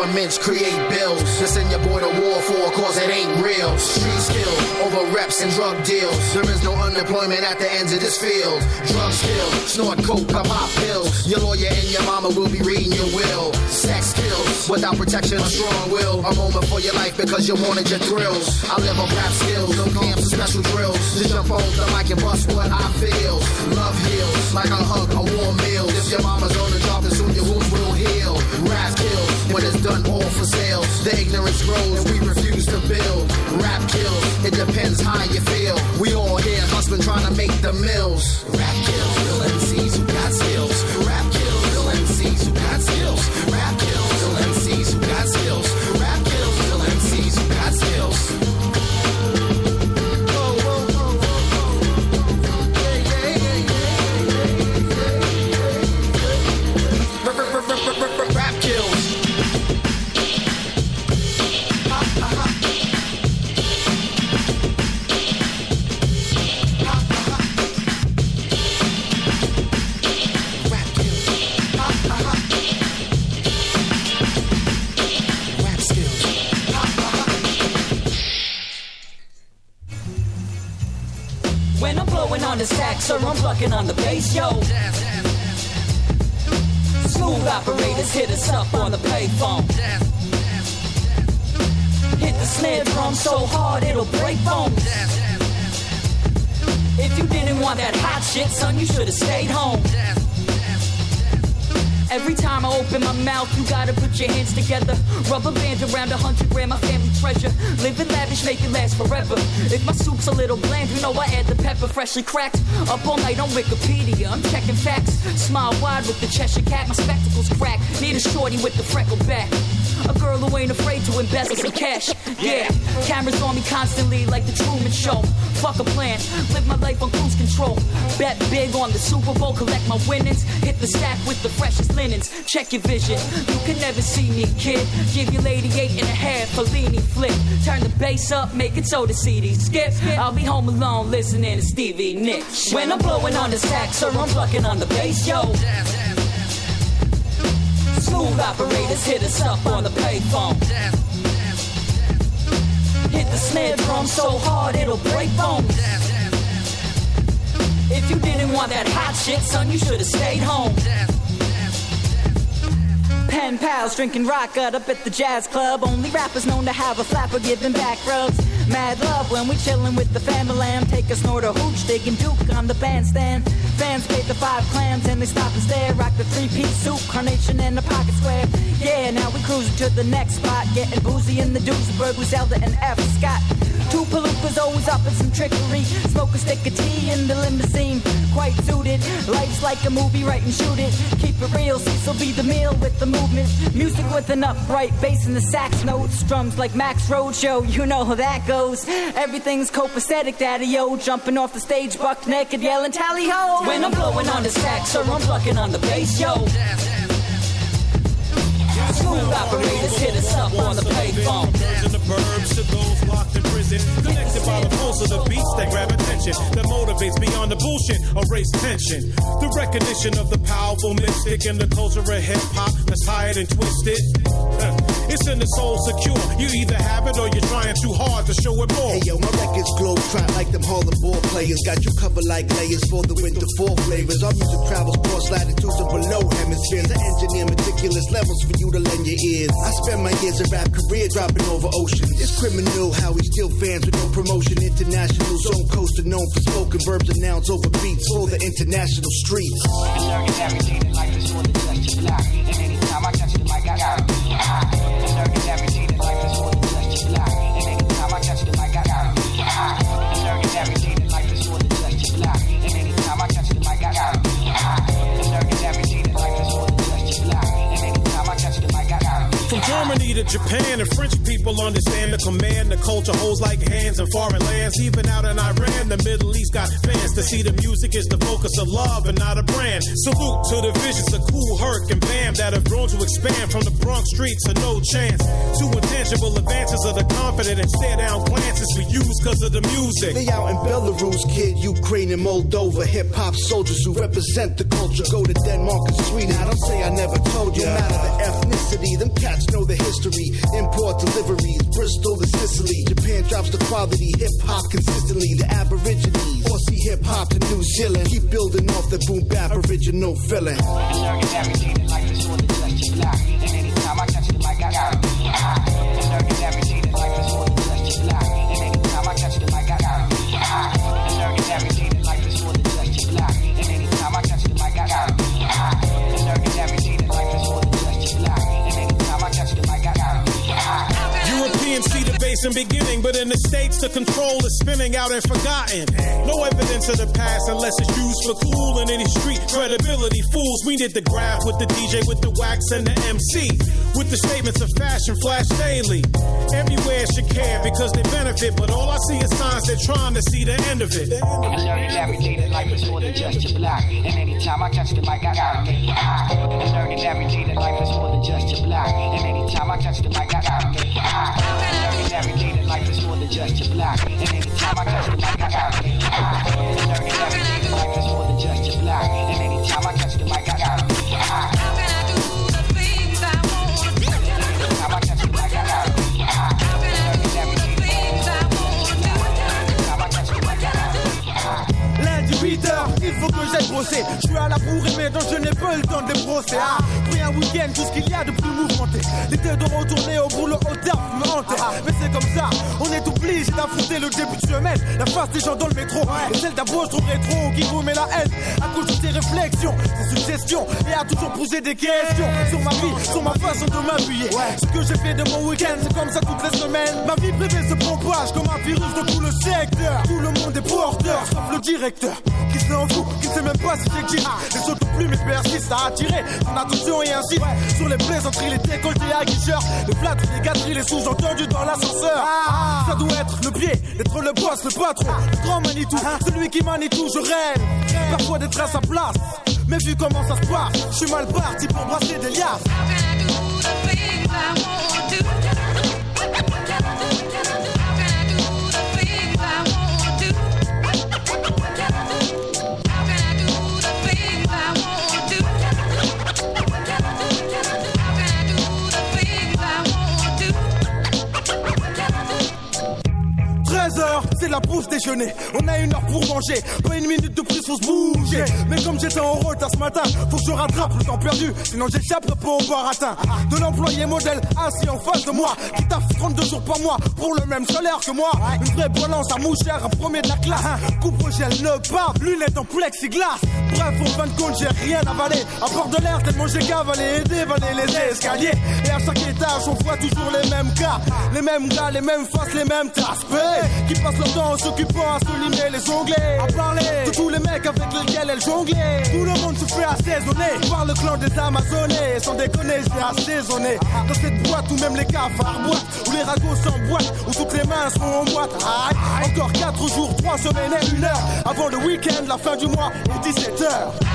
governments create bills to send your boy to war for a cause that ain't real. Street skill over reps and drug deals. There is no unemployment at the ends of this field. Drug skill, snort coke, I pop pills. Your lawyer and your mama will be reading your will. Sex skills without protection or strong will. A moment for your life because you wanted your thrills. I live on rap skills, no camps and special drills. To jump on the mic and bust what I feel. Love heals like a hug, a warm meal. If your mama's on the job, then soon your wounds will heal. Rap kills when it's done all for sale. The ignorance grows, we refuse to build. Rap kills, it depends how you feel. We all here hustling trying to make the mills. Rap kills, real MCs who got skills. Rap kills, real MCs who got skills. Rap kills, real MCs who got skills. Rap kills, real MCs who got skills. Rap kills. When I'm blowing on the sax or I'm plucking on the bass, yo. Smooth operators hit us up on the payphone. Hit the snare drum so hard it'll break bones. If you didn't want that hot shit, son, you should've stayed home. Every time I open my mouth, you gotta put your hands together. Rubber band around 100 grand, my family treasure. Living lavish, make it last forever. If my soup's a little bland, you know I add the pepper freshly cracked. Up all night on Wikipedia, I'm checking facts. Smile wide with the Cheshire cat, my spectacles crack. Need a shorty with the freckled back. A girl who ain't afraid to embezzle some cash. Yeah, cameras on me constantly like the Truman Show. Fuck a plan, live my life on cruise control. Bet big on the Super Bowl, collect my winnings. Hit the stack with the freshest linens. Check your vision, you can never see me, kid. Give your lady 8.5 Fellini flip. Turn the bass up, make it so the CD skip. I'll be home alone listening to Stevie Nicks. When I'm blowing on the sax or I'm plucking on the bass, yo. Smooth operators hit us up on the payphone. Hit the snare drum so hard it'll break bones. If you didn't want that hot shit, son, you should've stayed home. Pen pals drinking rock up at the jazz club. Only rappers known to have a flapper giving back rubs. Mad love when we chillin' with the family. Take a snort of hooch, digging Duke on the bandstand. Fans paid the 5 clams and they stop and stare. Rock the 3-piece suit, carnation and the pocket square. Yeah, now we cruising to the next spot. Getting boozy in the Duesenberg with Zelda and F. Scott. 2 palookas always up in some trickery. Smoke a stick of tea in the limousine. Quite suited, life's like a movie, write and shoot it. Keep it real, Cecil be the meal with the movement. Music with an upright bass in the sax notes. Drums like Max Roadshow, you know how that goes. Everything's copacetic, daddy-o. Jumping off the stage, buck naked, yelling tally-ho. When I'm blowing on the sax or I'm plucking on the bass, yo. Smooth operators hit us up on the payphone. In the burbs to those locked in prison, connected by the pulse of the beats that grab attention, that motivates beyond the bullshit or race tension. The recognition of the powerful mystic and the culture of hip hop that's tired and twisted. It's in the soul secure. You either have it or you're trying too hard to show it more. Hey yo, my records globe trot like them Harlem ball players. Got you covered like layers for the winter fall flavors. Our music travels cross latitudes and below hemispheres. I engineer meticulous levels for you to lend your ears. I spend my years of rap career dropping over oceans. It's criminal how we steal fans with no promotion. International zone coaster known for spoken verbs and nouns over beats for the international streets. Learning everything that life is for the just to block. And anytime I touch the mic, I gotta be high. Learning everything that life is for the just to block. And anytime I touch the mic, I gotta be high. Learning everything that life is for the just to block. And anytime I touch the mic, I gotta be high. Learning everything that life is for the just to block. And anytime I touch the mic, I gotta be high. From Germany to Japan, the French people understand the command. The culture holds like hands in foreign lands. Even out in Iran, the Middle East got fans to see the music is the focus of love and not a brand. Salute to the visions of Cool Herc and Bam that have grown to expand from the Bronx streets to no chance. To intense Tangible advances of the confident and stare down glances we use cause of the music. They out in Belarus, kid, Ukraine and Moldova. Hip-hop soldiers who represent the culture. Go to Denmark and Sweden. I don't say I never told you. No matter the ethnicity, them cats know the history. Import deliveries, Bristol to Sicily. Japan drops the quality, hip-hop consistently. The Aborigines, or see hip-hop to New Zealand. Keep building off the boom bap original feeling. Like this for the just you black. And anytime I touch the mic, I gotta be high. And learning everything that life is for the just you black. And anytime I touch the mic, I gotta be high. And learning everything that life is for the just you black. And anytime I touch the mic, I gotta be high. And learning everything that life is for the just you black. And anytime I touch the mic, I gotta be high. Europeans see the bass in beginning, but in the States the control is spinning out and forgotten. No evidence of the past unless it's used for cool and any street credibility fools. We did the graph with the DJ, with the wax and the MC, with the statements of fashion flash daily. Everywhere should care because they benefit, but all I see is signs they're trying to see the end of it. And learning everything that life is for the just you black. And anytime I touch the mic, I gotta get high. And learning everything that life is for the just you black. And anytime I touch the mic, I gotta get high. And learning everything that life is for the just you black. And anytime I touch the mic, I gotta get high. And learning everything that life is for the just you black. And anytime I touch the mic, I gotta get high. How can I do the things I want to do? Anytime I touch the mic, I gotta get high. How can I do the things I want to do? Anytime I touch the mic, I gotta get high. Lundi 8h, il faut que j'aille brosser. Je suis à la bourrée, donc je n'ai pas le temps de les brosser. Pris un week-end, tout ce qu'il y a de plus mouvementé. L'été de retourner au boulot, au taf me hantait. Mais c'est comme ça, on est obligé d'affronter le début de semaine. La face des gens dans le métro, et celle d'abord je trouve rétro qui vous met la haine. À cause de ses réflexions, ses suggestions, et à toujours poser des questions sur ma vie, sur ma façon de m'appuyer. Ce que j'ai fait de mon week-end, c'est comme ça toutes les semaines. Ma vie privée se propage comme un virus dans tout le secteur. Tout le monde est porteur, sauf le directeur qui s'en fout, qui ne sait même pas si j'existe. Les autres plumes persistent à attirer son attention et ainsi sur les plaisanteries, les décolletés à guicheurs, les flatteries, les gâteries, les sous-entendus dans l'ascenseur. Ça doit être le pied, d'être le boss, le patron, le grand Manitou, celui qui manie tout. Je rêve parfois d'être à sa place, mais vu comment ça se passe, je suis mal parti pour brasser des liasses. C'est la pause déjeuner, on a 1 heure pour manger. Pas 1 minute de plus, faut se bouger. Mais comme j'étais en retard ce matin, faut que je rattrape le temps perdu, sinon j'échappe pas au baratin. De l'employé modèle assis en face de moi, qui taffe 32 jours par mois pour le même salaire que moi. Une vraie balance à mouchère, un premier de la classe. Coupe au gel, ne pas, lunettes en plexiglas. Bref, en fin de compte, j'ai rien avalé, à part de l'air tellement j'ai cavalé et dévalé les escaliers. Et à chaque étage, on voit toujours les mêmes cas, les mêmes gars, les mêmes faces, les mêmes aspects, qui passent leur temps en s'occupant à se limer les onglets, à parler de tous les mecs avec lesquels elle jonglait. Tout le monde se fait assaisonner par le clan des Amazonais. Sans déconner, je l'ai assaisonné dans cette boîte où même les cafards boîtent, où les ragots s'emboîtent, où toutes les mains sont en boîte. Aïe. Encore 4 jours, 3 semaines et 1 heure avant le week-end, la fin du mois et 17h.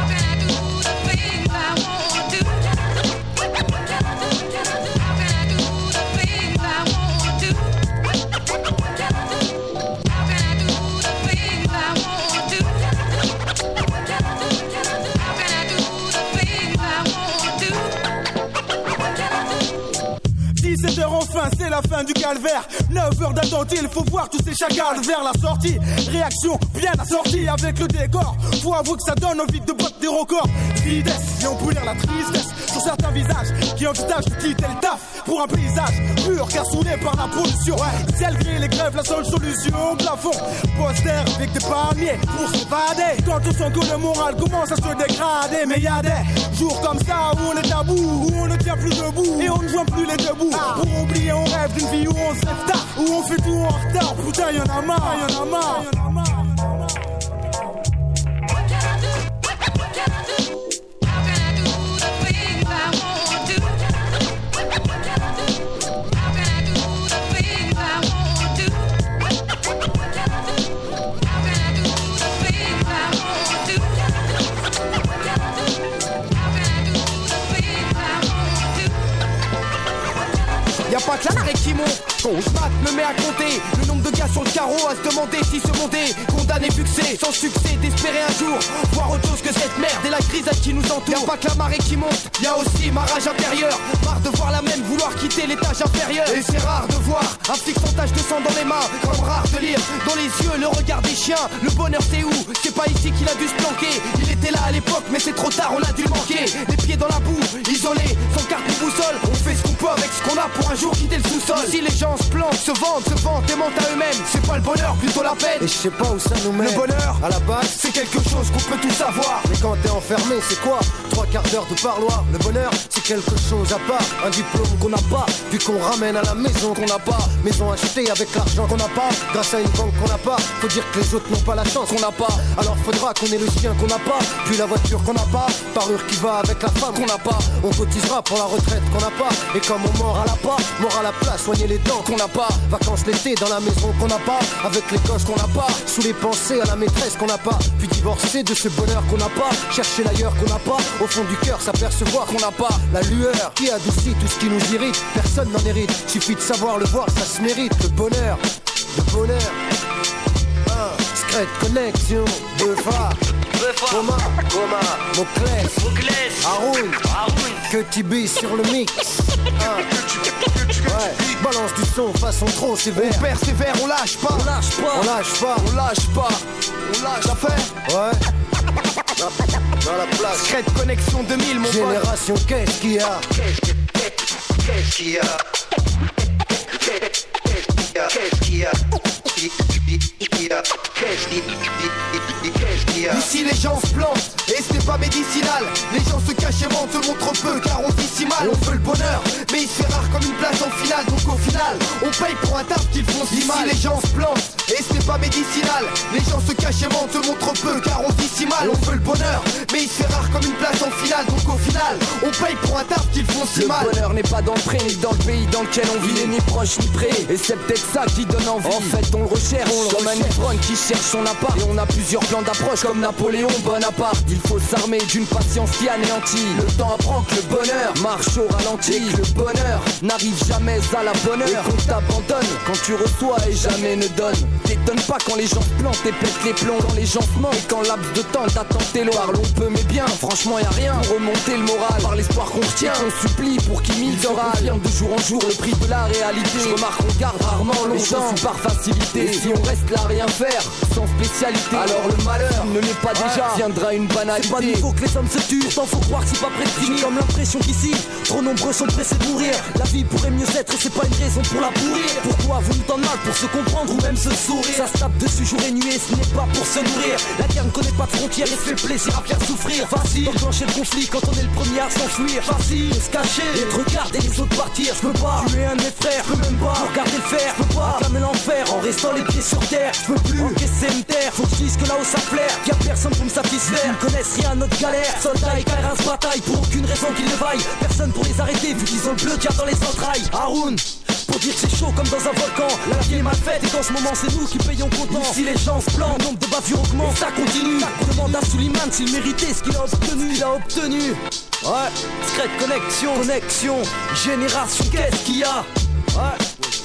Enfin, c'est la fin du calvaire. 9 heures d'attente, il faut voir tous ces chacals vers la sortie. Réaction bien assortie avec le décor. Faut avouer que ça donne envie de battre des records. Vitesse, et on peut lire la tristesse sur certains visages qui envisagent de quitter le taf pour un paysage pur car saoulé par la pollution. Le ciel gris, les grèves, la seule solution. Plafond, poster avec des palmiers pour s'évader. Quand on sent que le moral commence à se dégrader. Mais y a des jours comme ça où on est à bout, où on ne tient plus debout et on ne voit plus les deux bouts. Pour oublier, on rêve d'une vie où on se lève tard, où on fait tout en retard. Putain, y'en a marre, y'en a marre, y'en a marre. Y'a pas la marée qui monte. Quand on se mate, me met à compter le nombre de gars sur le carreau à se demander si se monter, condamné, fixé, sans succès, d'espérer un jour voir autre chose que cette merde et la grisade qui nous entoure. Y'a pas que la marée qui monte, y'a aussi ma rage intérieure. Marre de voir la même vouloir quitter l'étage inférieur. Et c'est rare de voir un flic sans tache de sang dans les mains, comme rare de lire dans les yeux le regard des chiens. Le bonheur c'est où? C'est pas ici qu'il a dû se planquer. Il était là à l'époque mais c'est trop tard, on a dû le manquer. Les pieds dans la boue, isolés, sans carte ni boussole. On fait ce qu'on peut avec ce qu'on a pour un jour quitter le sous-sol. Ici les gens se plantent, se vantent et mentent à eux-mêmes. C'est pas le bonheur, plutôt la peine. Et je sais pas où ça nous met. Le bonheur, à la base, c'est quelque chose qu'on peut tous avoir. Mais quand t'es enfermé, c'est quoi? 3/4 d'heure de parloir. Le bonheur, c'est quelque chose à part. Un diplôme qu'on n'a pas, puis qu'on ramène à la maison qu'on n'a pas. Maison achetée avec l'argent qu'on n'a pas, grâce à une banque qu'on n'a pas. Faut dire que les autres n'ont pas la chance qu'on n'a pas. Alors faudra qu'on ait le chien qu'on n'a pas, puis la voiture qu'on n'a pas, parure qui va avec la femme qu'on n'a pas. On cotisera pour la retraite qu'on n'a pas. Et comme on mord à la pas, mort à la place, soigner les dents qu'on n'a pas. Vacances l'été dans la maison qu'on n'a pas, avec les gosses qu'on n'a pas, sous les pensées à la maîtresse qu'on n'a pas. Puis divorcer de ce bonheur qu'on n'a pas, chercher l'ailleurs qu'on n'a pas. Au fond du cœur s'apercevoir qu'on n'a pas la lueur qui adoucit tout ce qui nous irrite. Personne n'en hérite, suffit de savoir le voir, ça se mérite. Le bonheur, Secret Connection, Beufa, Goma, Moclès, Haroun, que Tibi sur le mix. Ouais, balance du son façon trop sévère. On persévère, on lâche pas. Ça fait. Ouais. Dans la place. Secret Connection 2000, mon Génération, pote. qu'est-ce qu'il y a? Ici les gens se plantent et c'est pas médicinal. Les gens se cachent et mentent, se montrent peu car on vit si mal. On veut le bonheur mais il se fait rare comme une place en finale. Donc au final on paye pour un taf qu'ils font si mal. Ici les gens se plantent et c'est pas médicinal. Les gens se cachent et mentent, se montrent peu car on vit si mal. On veut le bonheur mais il se fait rare comme une place en finale. Donc au final on paye pour un taf qu'ils font si mal. Le bonheur n'est pas dans le pré ni dans le pays dans lequel on vit. Il est ni proche ni près et c'est peut-être ça qui donne envie. En fait on le recherche comme un ivrogne qui cherche son appart. Et on a plusieurs plans d'approche comme Napoléon Bonaparte. Il faut s'armer d'une patience qui anéantit. Le temps apprend que le bonheur marche au ralenti. Et que le bonheur n'arrive jamais à la bonne heure. Et qu'on t'abandonne quand tu reçois et jamais ne donne. T'étonnes pas quand les gens se plantent et pètent les plombs. Quand les gens se mentent et quand laps de temps t'attend tes lois. Parlons peu mais bien, franchement y'a rien pour remonter le moral. Par l'espoir qu'on retient, on supplie pour qu'il m'y confirme de jour en jour le prix de la réalité. Je remarque qu'on garde rarement longtemps par facilité. Et si on reste là à rien faire, sans spécialité, alors le malheur ne l'est pas déjà, viendra une banalité. C'est pas nouveau que les hommes se tuent, pourtant faut croire que c'est pas prêt de finir. Comme l'impression qu'ici, trop nombreux sont pressés de mourir. La vie pourrait mieux être et c'est pas une raison pour la pourrir. Pourquoi vous nous tendez mal pour se comprendre ou même se sourire? Ça se tape dessus jour et nuit et ce n'est pas pour se nourrir. La guerre ne connaît pas de frontières et se fait plaisir à faire souffrir. Facile d'enclencher le conflit quand on est le premier à s'enfuir. Facile de se cacher et de regarder les autres partir. Je peux pas tuer un de mes frères, je peux même pas regarder le fer. Je peux pas acclamer l'enfer en restant les pieds sur terre. Je peux plus encaisser me taire, faut que je dise que là-haut ça flaire. Y'a personne pour me satisfaire, ils ne connaissent rien à notre galère. Soldats et KR1 se bataillent pour aucune raison qu'ils ne vaillent. Personne pour les arrêter vu qu'ils ont le bleu qu'il y a dans les entrailles. Haroun, pour dire que c'est chaud comme dans un volcan. La vie est mal faite et qu'en ce moment c'est nous qui payons comptant. Si les gens se plantent, le nombre de bavures augmente, ça continue. Demande à Suleiman s'il méritait ce qu'il a obtenu. Il a obtenu. Ouais, Secret Connection, Génération, qu'est-ce qu'il y a? Ouais.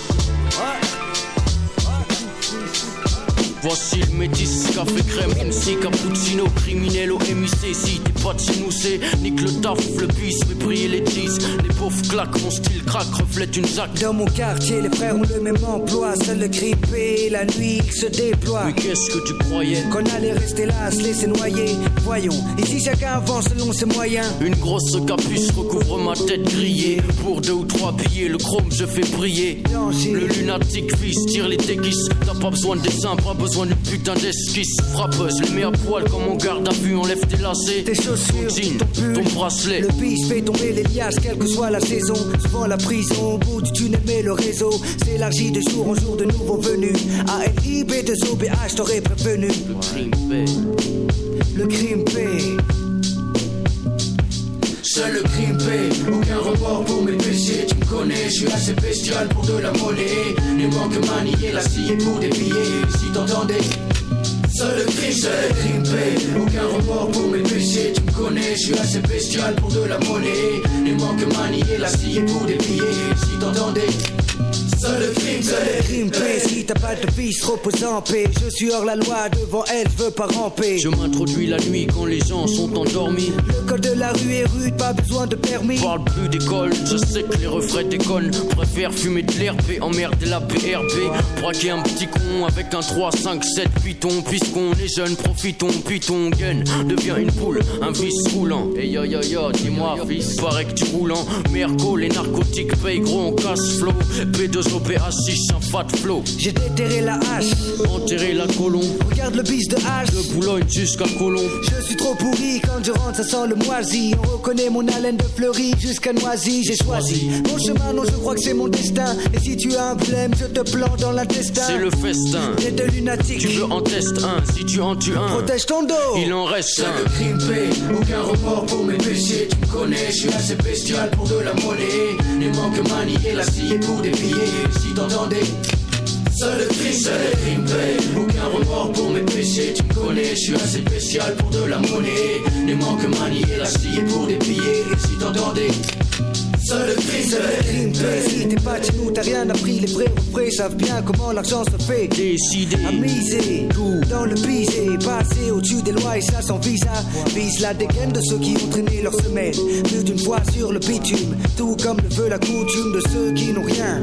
Voici le métis, café crème, MC, cappuccino, criminel au MIC. Si t'es pas de chez nous, c'est nique le taf, le bis, fait briller les 10. Les pauvres claquent, mon style craque, reflète une zac. Dans mon quartier, les frères ont le même emploi. Seul le grippé, la nuit il se déploie. Mais qu'est-ce que tu croyais? Qu'on allait rester là, se laisser noyer. Voyons, ici chacun avance selon ses moyens. Une grosse capuce recouvre ma tête grillée. Pour 2 ou 3 billets, le chrome je fais briller. Le lunatique fils tire les déguises. T'as pas besoin de dessin, pas besoin d'une putain d'esquisse. Frappeuse, les mets à poil comme on garde à vue. Enlève tes lacets, tes chaussures, ton bracelet. Le bis fait tomber les liasses, quelle que soit la saison. Souvent la prison, au bout du tunnel mais le réseau s'élargit de jour en jour de nouveaux venus. ALIB2OBH, t'aurais prévenu. Le crime paie. Seul le crime paie, aucun report pour mes péchés. Tu me connais, je suis assez bestial pour de la monnaie. Ne manque manier la scie pour des billets. Si t'entendais, Seul le crime paye, aucun remords pour mes péchés. Tu me connais, je suis assez bestial pour de la monnaie. Les manques manier la scie pour des billets. Si t'entendais. Seul le crime paye. Si t'as pas de fils, repose en paix. Je suis hors la loi, devant elle, je veux pas ramper. Je m'introduis la nuit quand les gens sont endormis. Le code de la rue est rude, pas besoin de permis. Parle plus d'école, je sais que les refrains déconnent. Préfère fumer de l'herbe et emmerder la BRB. Braquer un petit con avec un 3, 5, 7 python. Puisqu'on est jeune, profitons, puis ton gun devient une poule, un vice roulant. Et yo yo yo, dis-moi fils, paraît que tu roulant. Merco, les narcotiques payent gros en cash flow. P2OPA6, un fat flow. J'ai déterré la hache, enterré la colombe. Regarde le bis de hache, de Boulogne jusqu'à Colombe. Je suis trop pourri, quand je rentre ça sent le moisi. On reconnaît mon haleine de fleurie jusqu'à Noisy. J'ai choisi mon chemin, non je crois que c'est mon destin. Et si tu as un problème, je te plante dans l'intestin. C'est le festin, t'es de lunatique. Tu veux en tester un, si tu en tues un, protège ton dos. Il en reste un. Le crime paye, aucun remords pour mes péchés. Tu me connais, je suis assez bestial pour de la monnaie. Les manques manier la scie pour des billets. Si t'entendais. Seul le crime paye, aucun remords pour mes péchés. Tu me connais, je suis assez spécial pour de la monnaie. Les manques manier la scie pour des billets. Si t'entendais. Seul le crime paye. Si t'es pas chez nous, t'as rien appris. Les vrais refrains savent bien comment l'argent se fait. Décider à miser tout dans le pisé. Passer au-dessus des lois et ça sans visa. Vise la dégaine de ceux qui ont traîné leur semaine plus d'une fois sur le bitume. Tout comme le veut la coutume de ceux qui n'ont rien.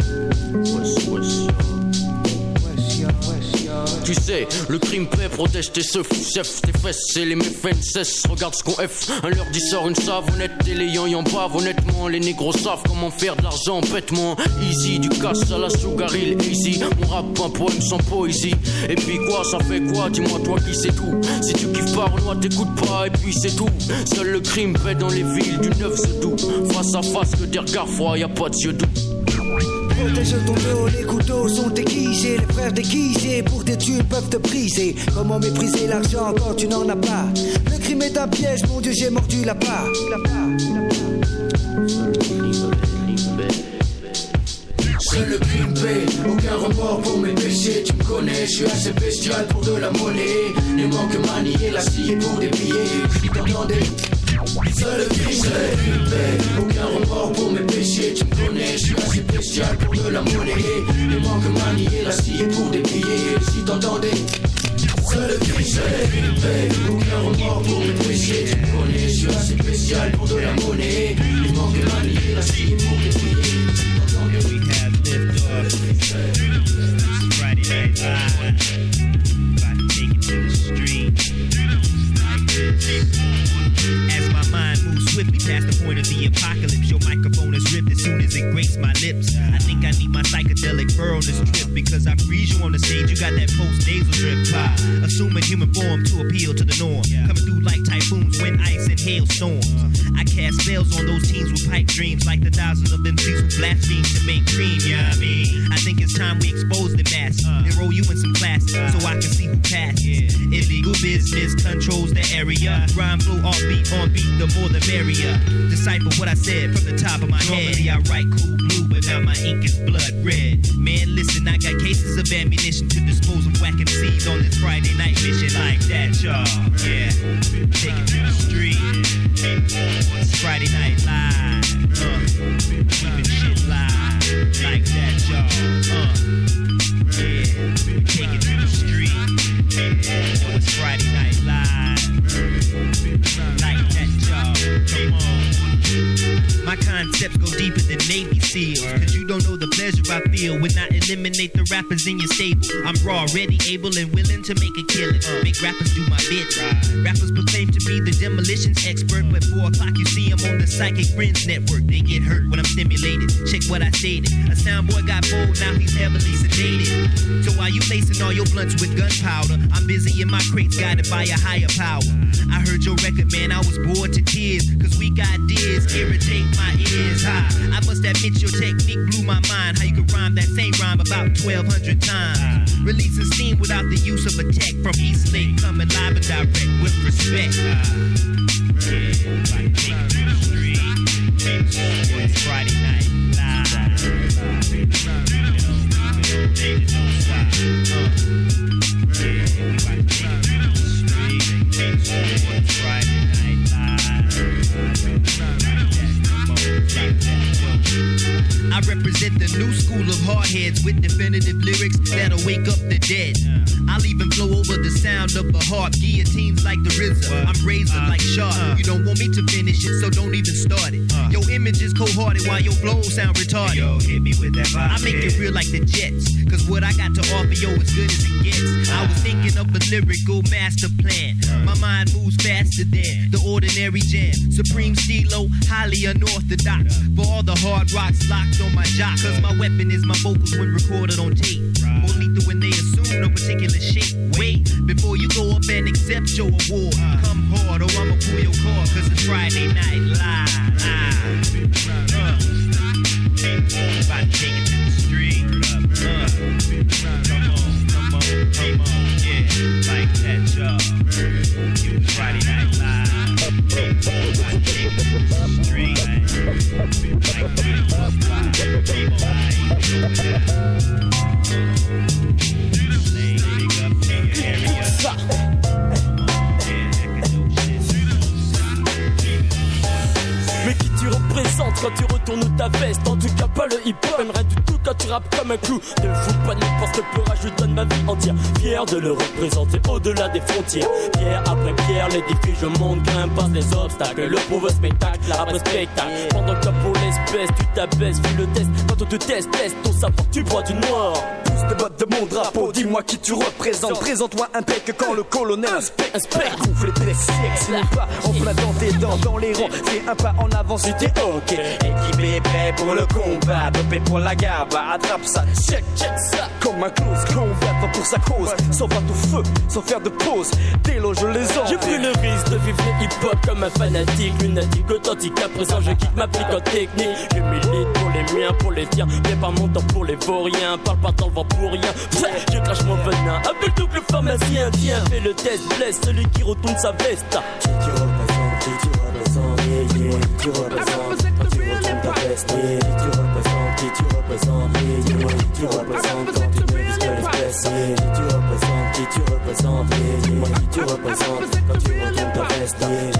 Tu sais, le crime paie, protège tes seufs, chef, tes fesses et les méfaits cessent. Regarde ce qu'on F, un leur dit sort une savonnette et les yan bavent. Honnêtement, les négros savent comment faire de l'argent bêtement. Easy, du cash à la Sugaril, easy. On rappe un poème sans poésie. Et puis quoi, ça fait quoi? Dis-moi toi qui sais tout. Si tu kiffes pas, Renoir t'écoutes pas et puis c'est tout. Seul le crime paie dans les villes du 9 tout. Face à face que des regards froids, y'a pas de yeux doux. Protège ton dos, les couteaux sont aiguisés. Les frères déguisés pour tes thunes peuvent te briser. Comment mépriser l'argent quand tu n'en as pas? Le crime est un piège, mon Dieu, j'ai mordu la part. Seul le crime paye, aucun remords pour mes péchés. Tu me connais, je suis assez bestial pour de la monnaie. Les manques manier la scie pour des billets. Si t'entendais. Seul le crime paye, aucun remords pour mes péchés. Tu me connais, je suis assez spécial pour de la monnaie. Les manques manier la scie pour des billets. Si t'entendais. Seul le crime paye, aucun remords pour mes péchés. Tu me connais, je suis assez spécial pour de la monnaie. Les manques manier la scie pour des billets. We have lift off. Friday night live. About to take it to the street. Like this. As my mind moves swiftly past the point of the apocalypse, your microphone is ripped as soon as it grates my lips. I think I need my psychedelic fur on this trip because I freeze you on the stage. You got that post-nasal drip vibe, assuming human form to appeal to the norm. Coming through like typhoons, wind, ice, and hailstorms. I cast spells on those teens with pipe dreams, like the thousands of MCs who blaspheme to make cream. Yeah, I mean, I think it's time we expose the masses and roll you in some classes so I can see who passes. Illegal business controls the area. Rhyme flow off beat on beat, the more the merrier. Decipher what I said from the top of my head. Normally I write cool blue, but now my ink is blood red. Man, listen, I got cases of ammunition to dispose of whacking seeds on this Friday night mission like that, y'all. Yeah, take it to the street. It's Friday night live. Keeping shit live like that, y'all. Yeah, take it to the street. Oh, it's Friday night live. Like that, y'all. Come on. My concepts go deeper than Navy SEALs. Cause you don't know the pleasure I feel when I eliminate the rappers in your stable. I'm raw, ready, able, and willing to make a killing. Make rappers do my bit. Rappers proclaim to be the demolitions expert, but 4 o'clock you see them on the Psychic Friends Network. They get hurt when I'm stimulated. Check what I stated. A sound boy got bold, now he's heavily sedated. So while you lacing all your blunts with gunpowder, I'm busy in my crates guided by a higher power. I heard your record, man, I was bored to tears. Cause weak ideas irritate my ears. I must admit your technique blew my mind. How you could rhyme that same rhyme about 1,200 times. Releasing steam without the use of a tech from East Lake. Coming live and direct with respect. Take it to the street. It's Friday night live. Don't stop. We about to take it hardheads with definitive lyrics that'll wake up the dead. I'll even flow over the sound of a harp. Guillotines like the RZA. I'm razor like sharp. You don't want me to finish it, so don't even start it. Your image is cold-hearted while your flow sound retarded. Yo, hit me with that vibe. I make it real like the Jets, cause what I got to offer, yo, as good as it gets. I was thinking of a lyrical master plan. My mind moves faster than the ordinary jam. Supreme stilo, highly unorthodox. For all the hard rocks locked on my jock, cause my weapon is my vocals when recorded on tape. More lethal when they assume no particular shape. Wait, before you go up and accept your award, come hard or I'ma pull your cord, cause it's Friday night live. About to take it to the street. Come on, yeah, like that, y'all. You Friday night live. About to take it to the street. Like Mais qui tu représentes quand tu retournes ta veste? En tout cas pas le hip-hop, même rien du tout quand tu rappes comme un clou. Ne fous pas de n'importe quel pleurage, je donne ma vie entière. Fier de le représenter au-delà des frontières. Pierre après pierre, l'édifice je monte, grimpe, passe les obstacles. Le pauvre spectacle, après spectacle. Pendant que pour l'espèce, tu t'abaisses, puis le test. Quand on te teste, ton savoir, tu bois du noir. De bottes de mon drapeau, dis-moi qui tu représentes. Présente-toi un pec quand le colonel inspecte. Gonfle les têtes, sinon pas en plein dans tes dents. Dans les rangs, fais un pas en avant si t'es ok. Équipé, prêt pour le combat, dopé pour la gaba. Attrape ça, check ça. Comme un close combat pour sa cause. Sans battre au feu, sans faire de pause. Déloge les anges. J'ai pris le risque de vivre le hip-hop comme un fanatique. Lunatique, authentique, à présent je quitte ma en technique. Je milite pour les miens, pour les tiens. Mais pas mon temps pour les vauriens. Parle pas dans le vent pour rien. Je crache mon venin. Appelle double pharmacien. Tiens, fais le test, blesse celui qui retourne sa veste. Qui tu représentes, yeah, yeah. Qui tu représentes, quand tu retournes ta veste, yeah. Qui tu représentes, yeah, yeah. Qui tu représentes, quand tu ne vises que l'espèce, yeah. Qui tu représentes, yeah, yeah. Qui tu représentes, quand tu retournes ta veste, yeah.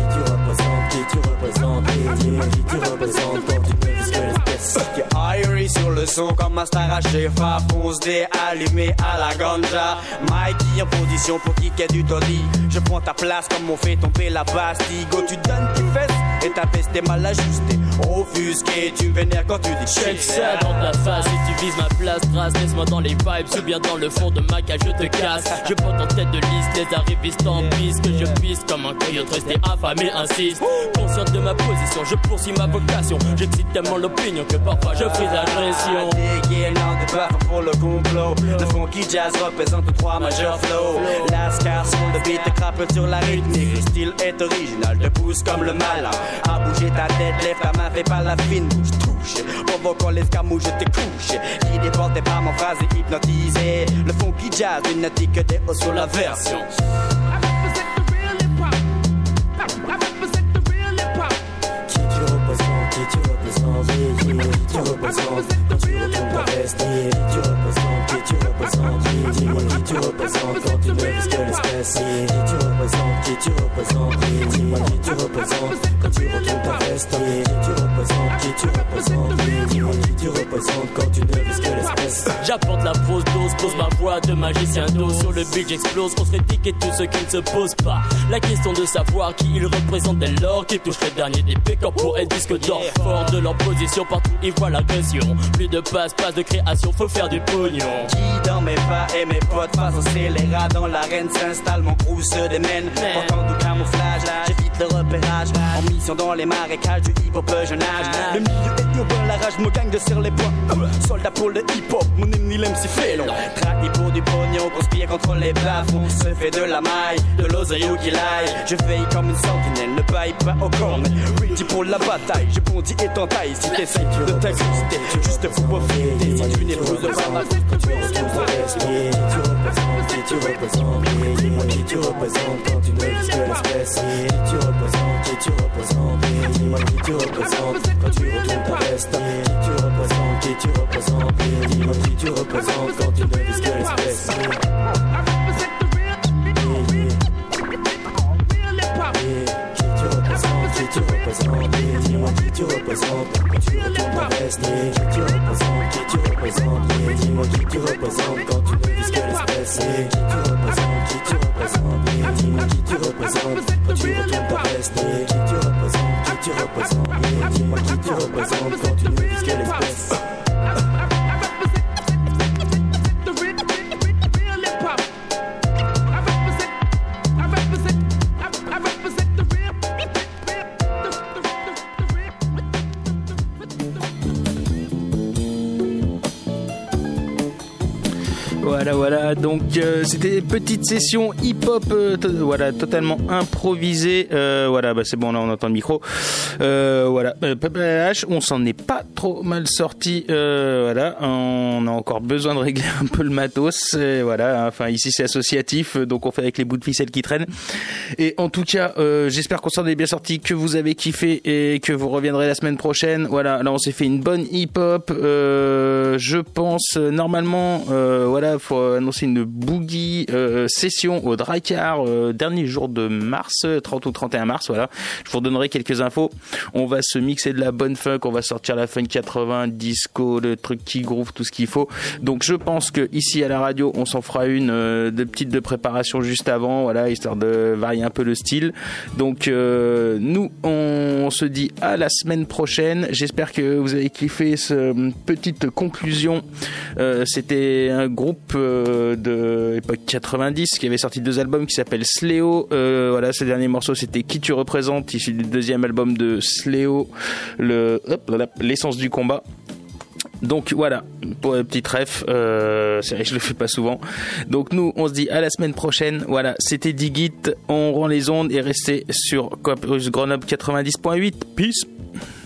Qui tu représentes, yeah, yeah. Qui tu représentes, quand tu ne vises que l'espèce. Irie sur le son comme un star à chefa. Fonce des allumés à la ganja. Mikey en position pour kicker du toddy. Je prends ta place comme on fait tomber la Bastille. Go, tu donnes tes fesses et ta veste est mal ajustée. Offusqué, tu me vénères quand tu dis check ça dans ta face. Si tu vises ma place, trace, laisse-moi dans les vibes. Ou bien dans le fond de ma cage, je te casse. Je porte en tête de liste, les arrivistes en piste. Que je pisse comme un coyote resté affamé, insiste. Conscient de ma position, je poursuis ma vocation. J'excite tellement l'opinion que parfois je frise l'agression. Yeah, l'an de baffe pour le complot. Le funky jazz représente les trois majeurs flows. Lascar sur le beat, crappe sur la rythmique. Le style est original, te pousse comme le malin. À bouger ta tête, lève ta main, fais pas la fine bouche, touche. Provoquant l'escamouche, je te couche. Qui déporté par mon phrase et hypnotisé. Le funky jazz, une natique que des hauts sur la version. Qui tu représentes, yeah, yeah. Qui tu représentes, quand tu retournes ta veste, yeah. Qui tu représentes, yeah, yeah. Qui tu représentes, quand tu ne vises que l'espèce, yeah. Qui tu représentes, yeah, yeah. Qui tu représentes, quand tu retournes ta veste, yeah. Qui tu représentes, yeah, yeah. Qui tu représentes, quand tu ne vises que l'espèce. J'apporte la grosse dose, pose ma voix de magicien d'eau. Sur le beat j'explose, on se critique et tout ce qui ne se pose pas. La question de savoir qui il représente dès lors qui touche le dernier des pécores pour être disque d'or. Fort de leur position, partout ils voient l'agression. Plus de passe de création, faut faire du pognon. Qui dans mes pas et mes potes face au scélérat dans l'arène s'installe, mon crew se démène. Portant du camouflage, j'évite le repérage. En mission dans les marécages du hip-hop je nage. Le milieu est urbain, la rage me gagne de serre les poings. Soldat pour le hip-hop, mon ennemi l'aime siffler long. Trahi pour du pognon, conspire contre les plafonds. Se fait de la maille, de l'oseille ou qu'il aille. Je veille comme une sentinelle, ne baille pas au corps. Mais ready pour la bataille, je bondis et t'entaille. Si t'essayes de t'exister, juste pour profiter. Si tu n'épouses pas ma vie, tu retrouves ta veste. Qui tu représentes, qui tu représentes, quand tu ne vises que l'espèce. Qui tu représentes, qui tu représentes, qui tu représentes, quand tu retournes ta veste. Qui tu représentes, qui tu représentes, qui tu représentes, quand tu ne vises que l'espèce. Qui tu représentes, qui tu représentes, dis-moi qui tu représentes, quand tu retournes ta veste, qui tu représentes, dis-moi qui tu représentes, quand tu ne vises que l'espèce, qui tu représentes, dis-moi qui tu représentes, quand tu retournes ta veste, qui tu représentes, dis-moi qui tu représentes, quand tu ne vises que l'espèce. Voilà, donc c'était une petite session hip-hop, voilà, totalement improvisée. Voilà, bah c'est bon, là on entend le micro. Voilà, PPH, on s'en est pas trop mal sorti. Voilà, on a encore besoin de régler un peu le matos. Voilà, enfin ici c'est associatif, donc on fait avec les bouts de ficelle qui traînent. Et en tout cas, j'espère qu'on s'en est bien sorti, que vous avez kiffé et que vous reviendrez la semaine prochaine. Voilà, là on s'est fait une bonne hip-hop. Je pense normalement, voilà, faut annoncer une boogie session au Drakkar dernier jour de mars, 30 ou 31 mars. Voilà, je vous redonnerai quelques infos. On va se mixer de la bonne funk, on va sortir la funk 80, disco, le truc qui groove, tout ce qu'il faut. Donc je pense que ici à la radio, on s'en fera une de petite de préparation juste avant, voilà, histoire de varier un peu le style. Donc nous on se dit à la semaine prochaine. J'espère que vous avez kiffé cette petite conclusion. C'était un groupe de époque 90 qui avait sorti 2 albums qui s'appellent Sléo. Voilà, ce dernier morceau c'était Qui tu représentes, issu du 2e album de Sléo, l'essence du combat. Donc voilà, pour un petit ref, c'est vrai que je le fais pas souvent. Donc nous, on se dit à la semaine prochaine. Voilà, c'était Digit, on rend les ondes et restez sur Grenoble 90.8. Peace.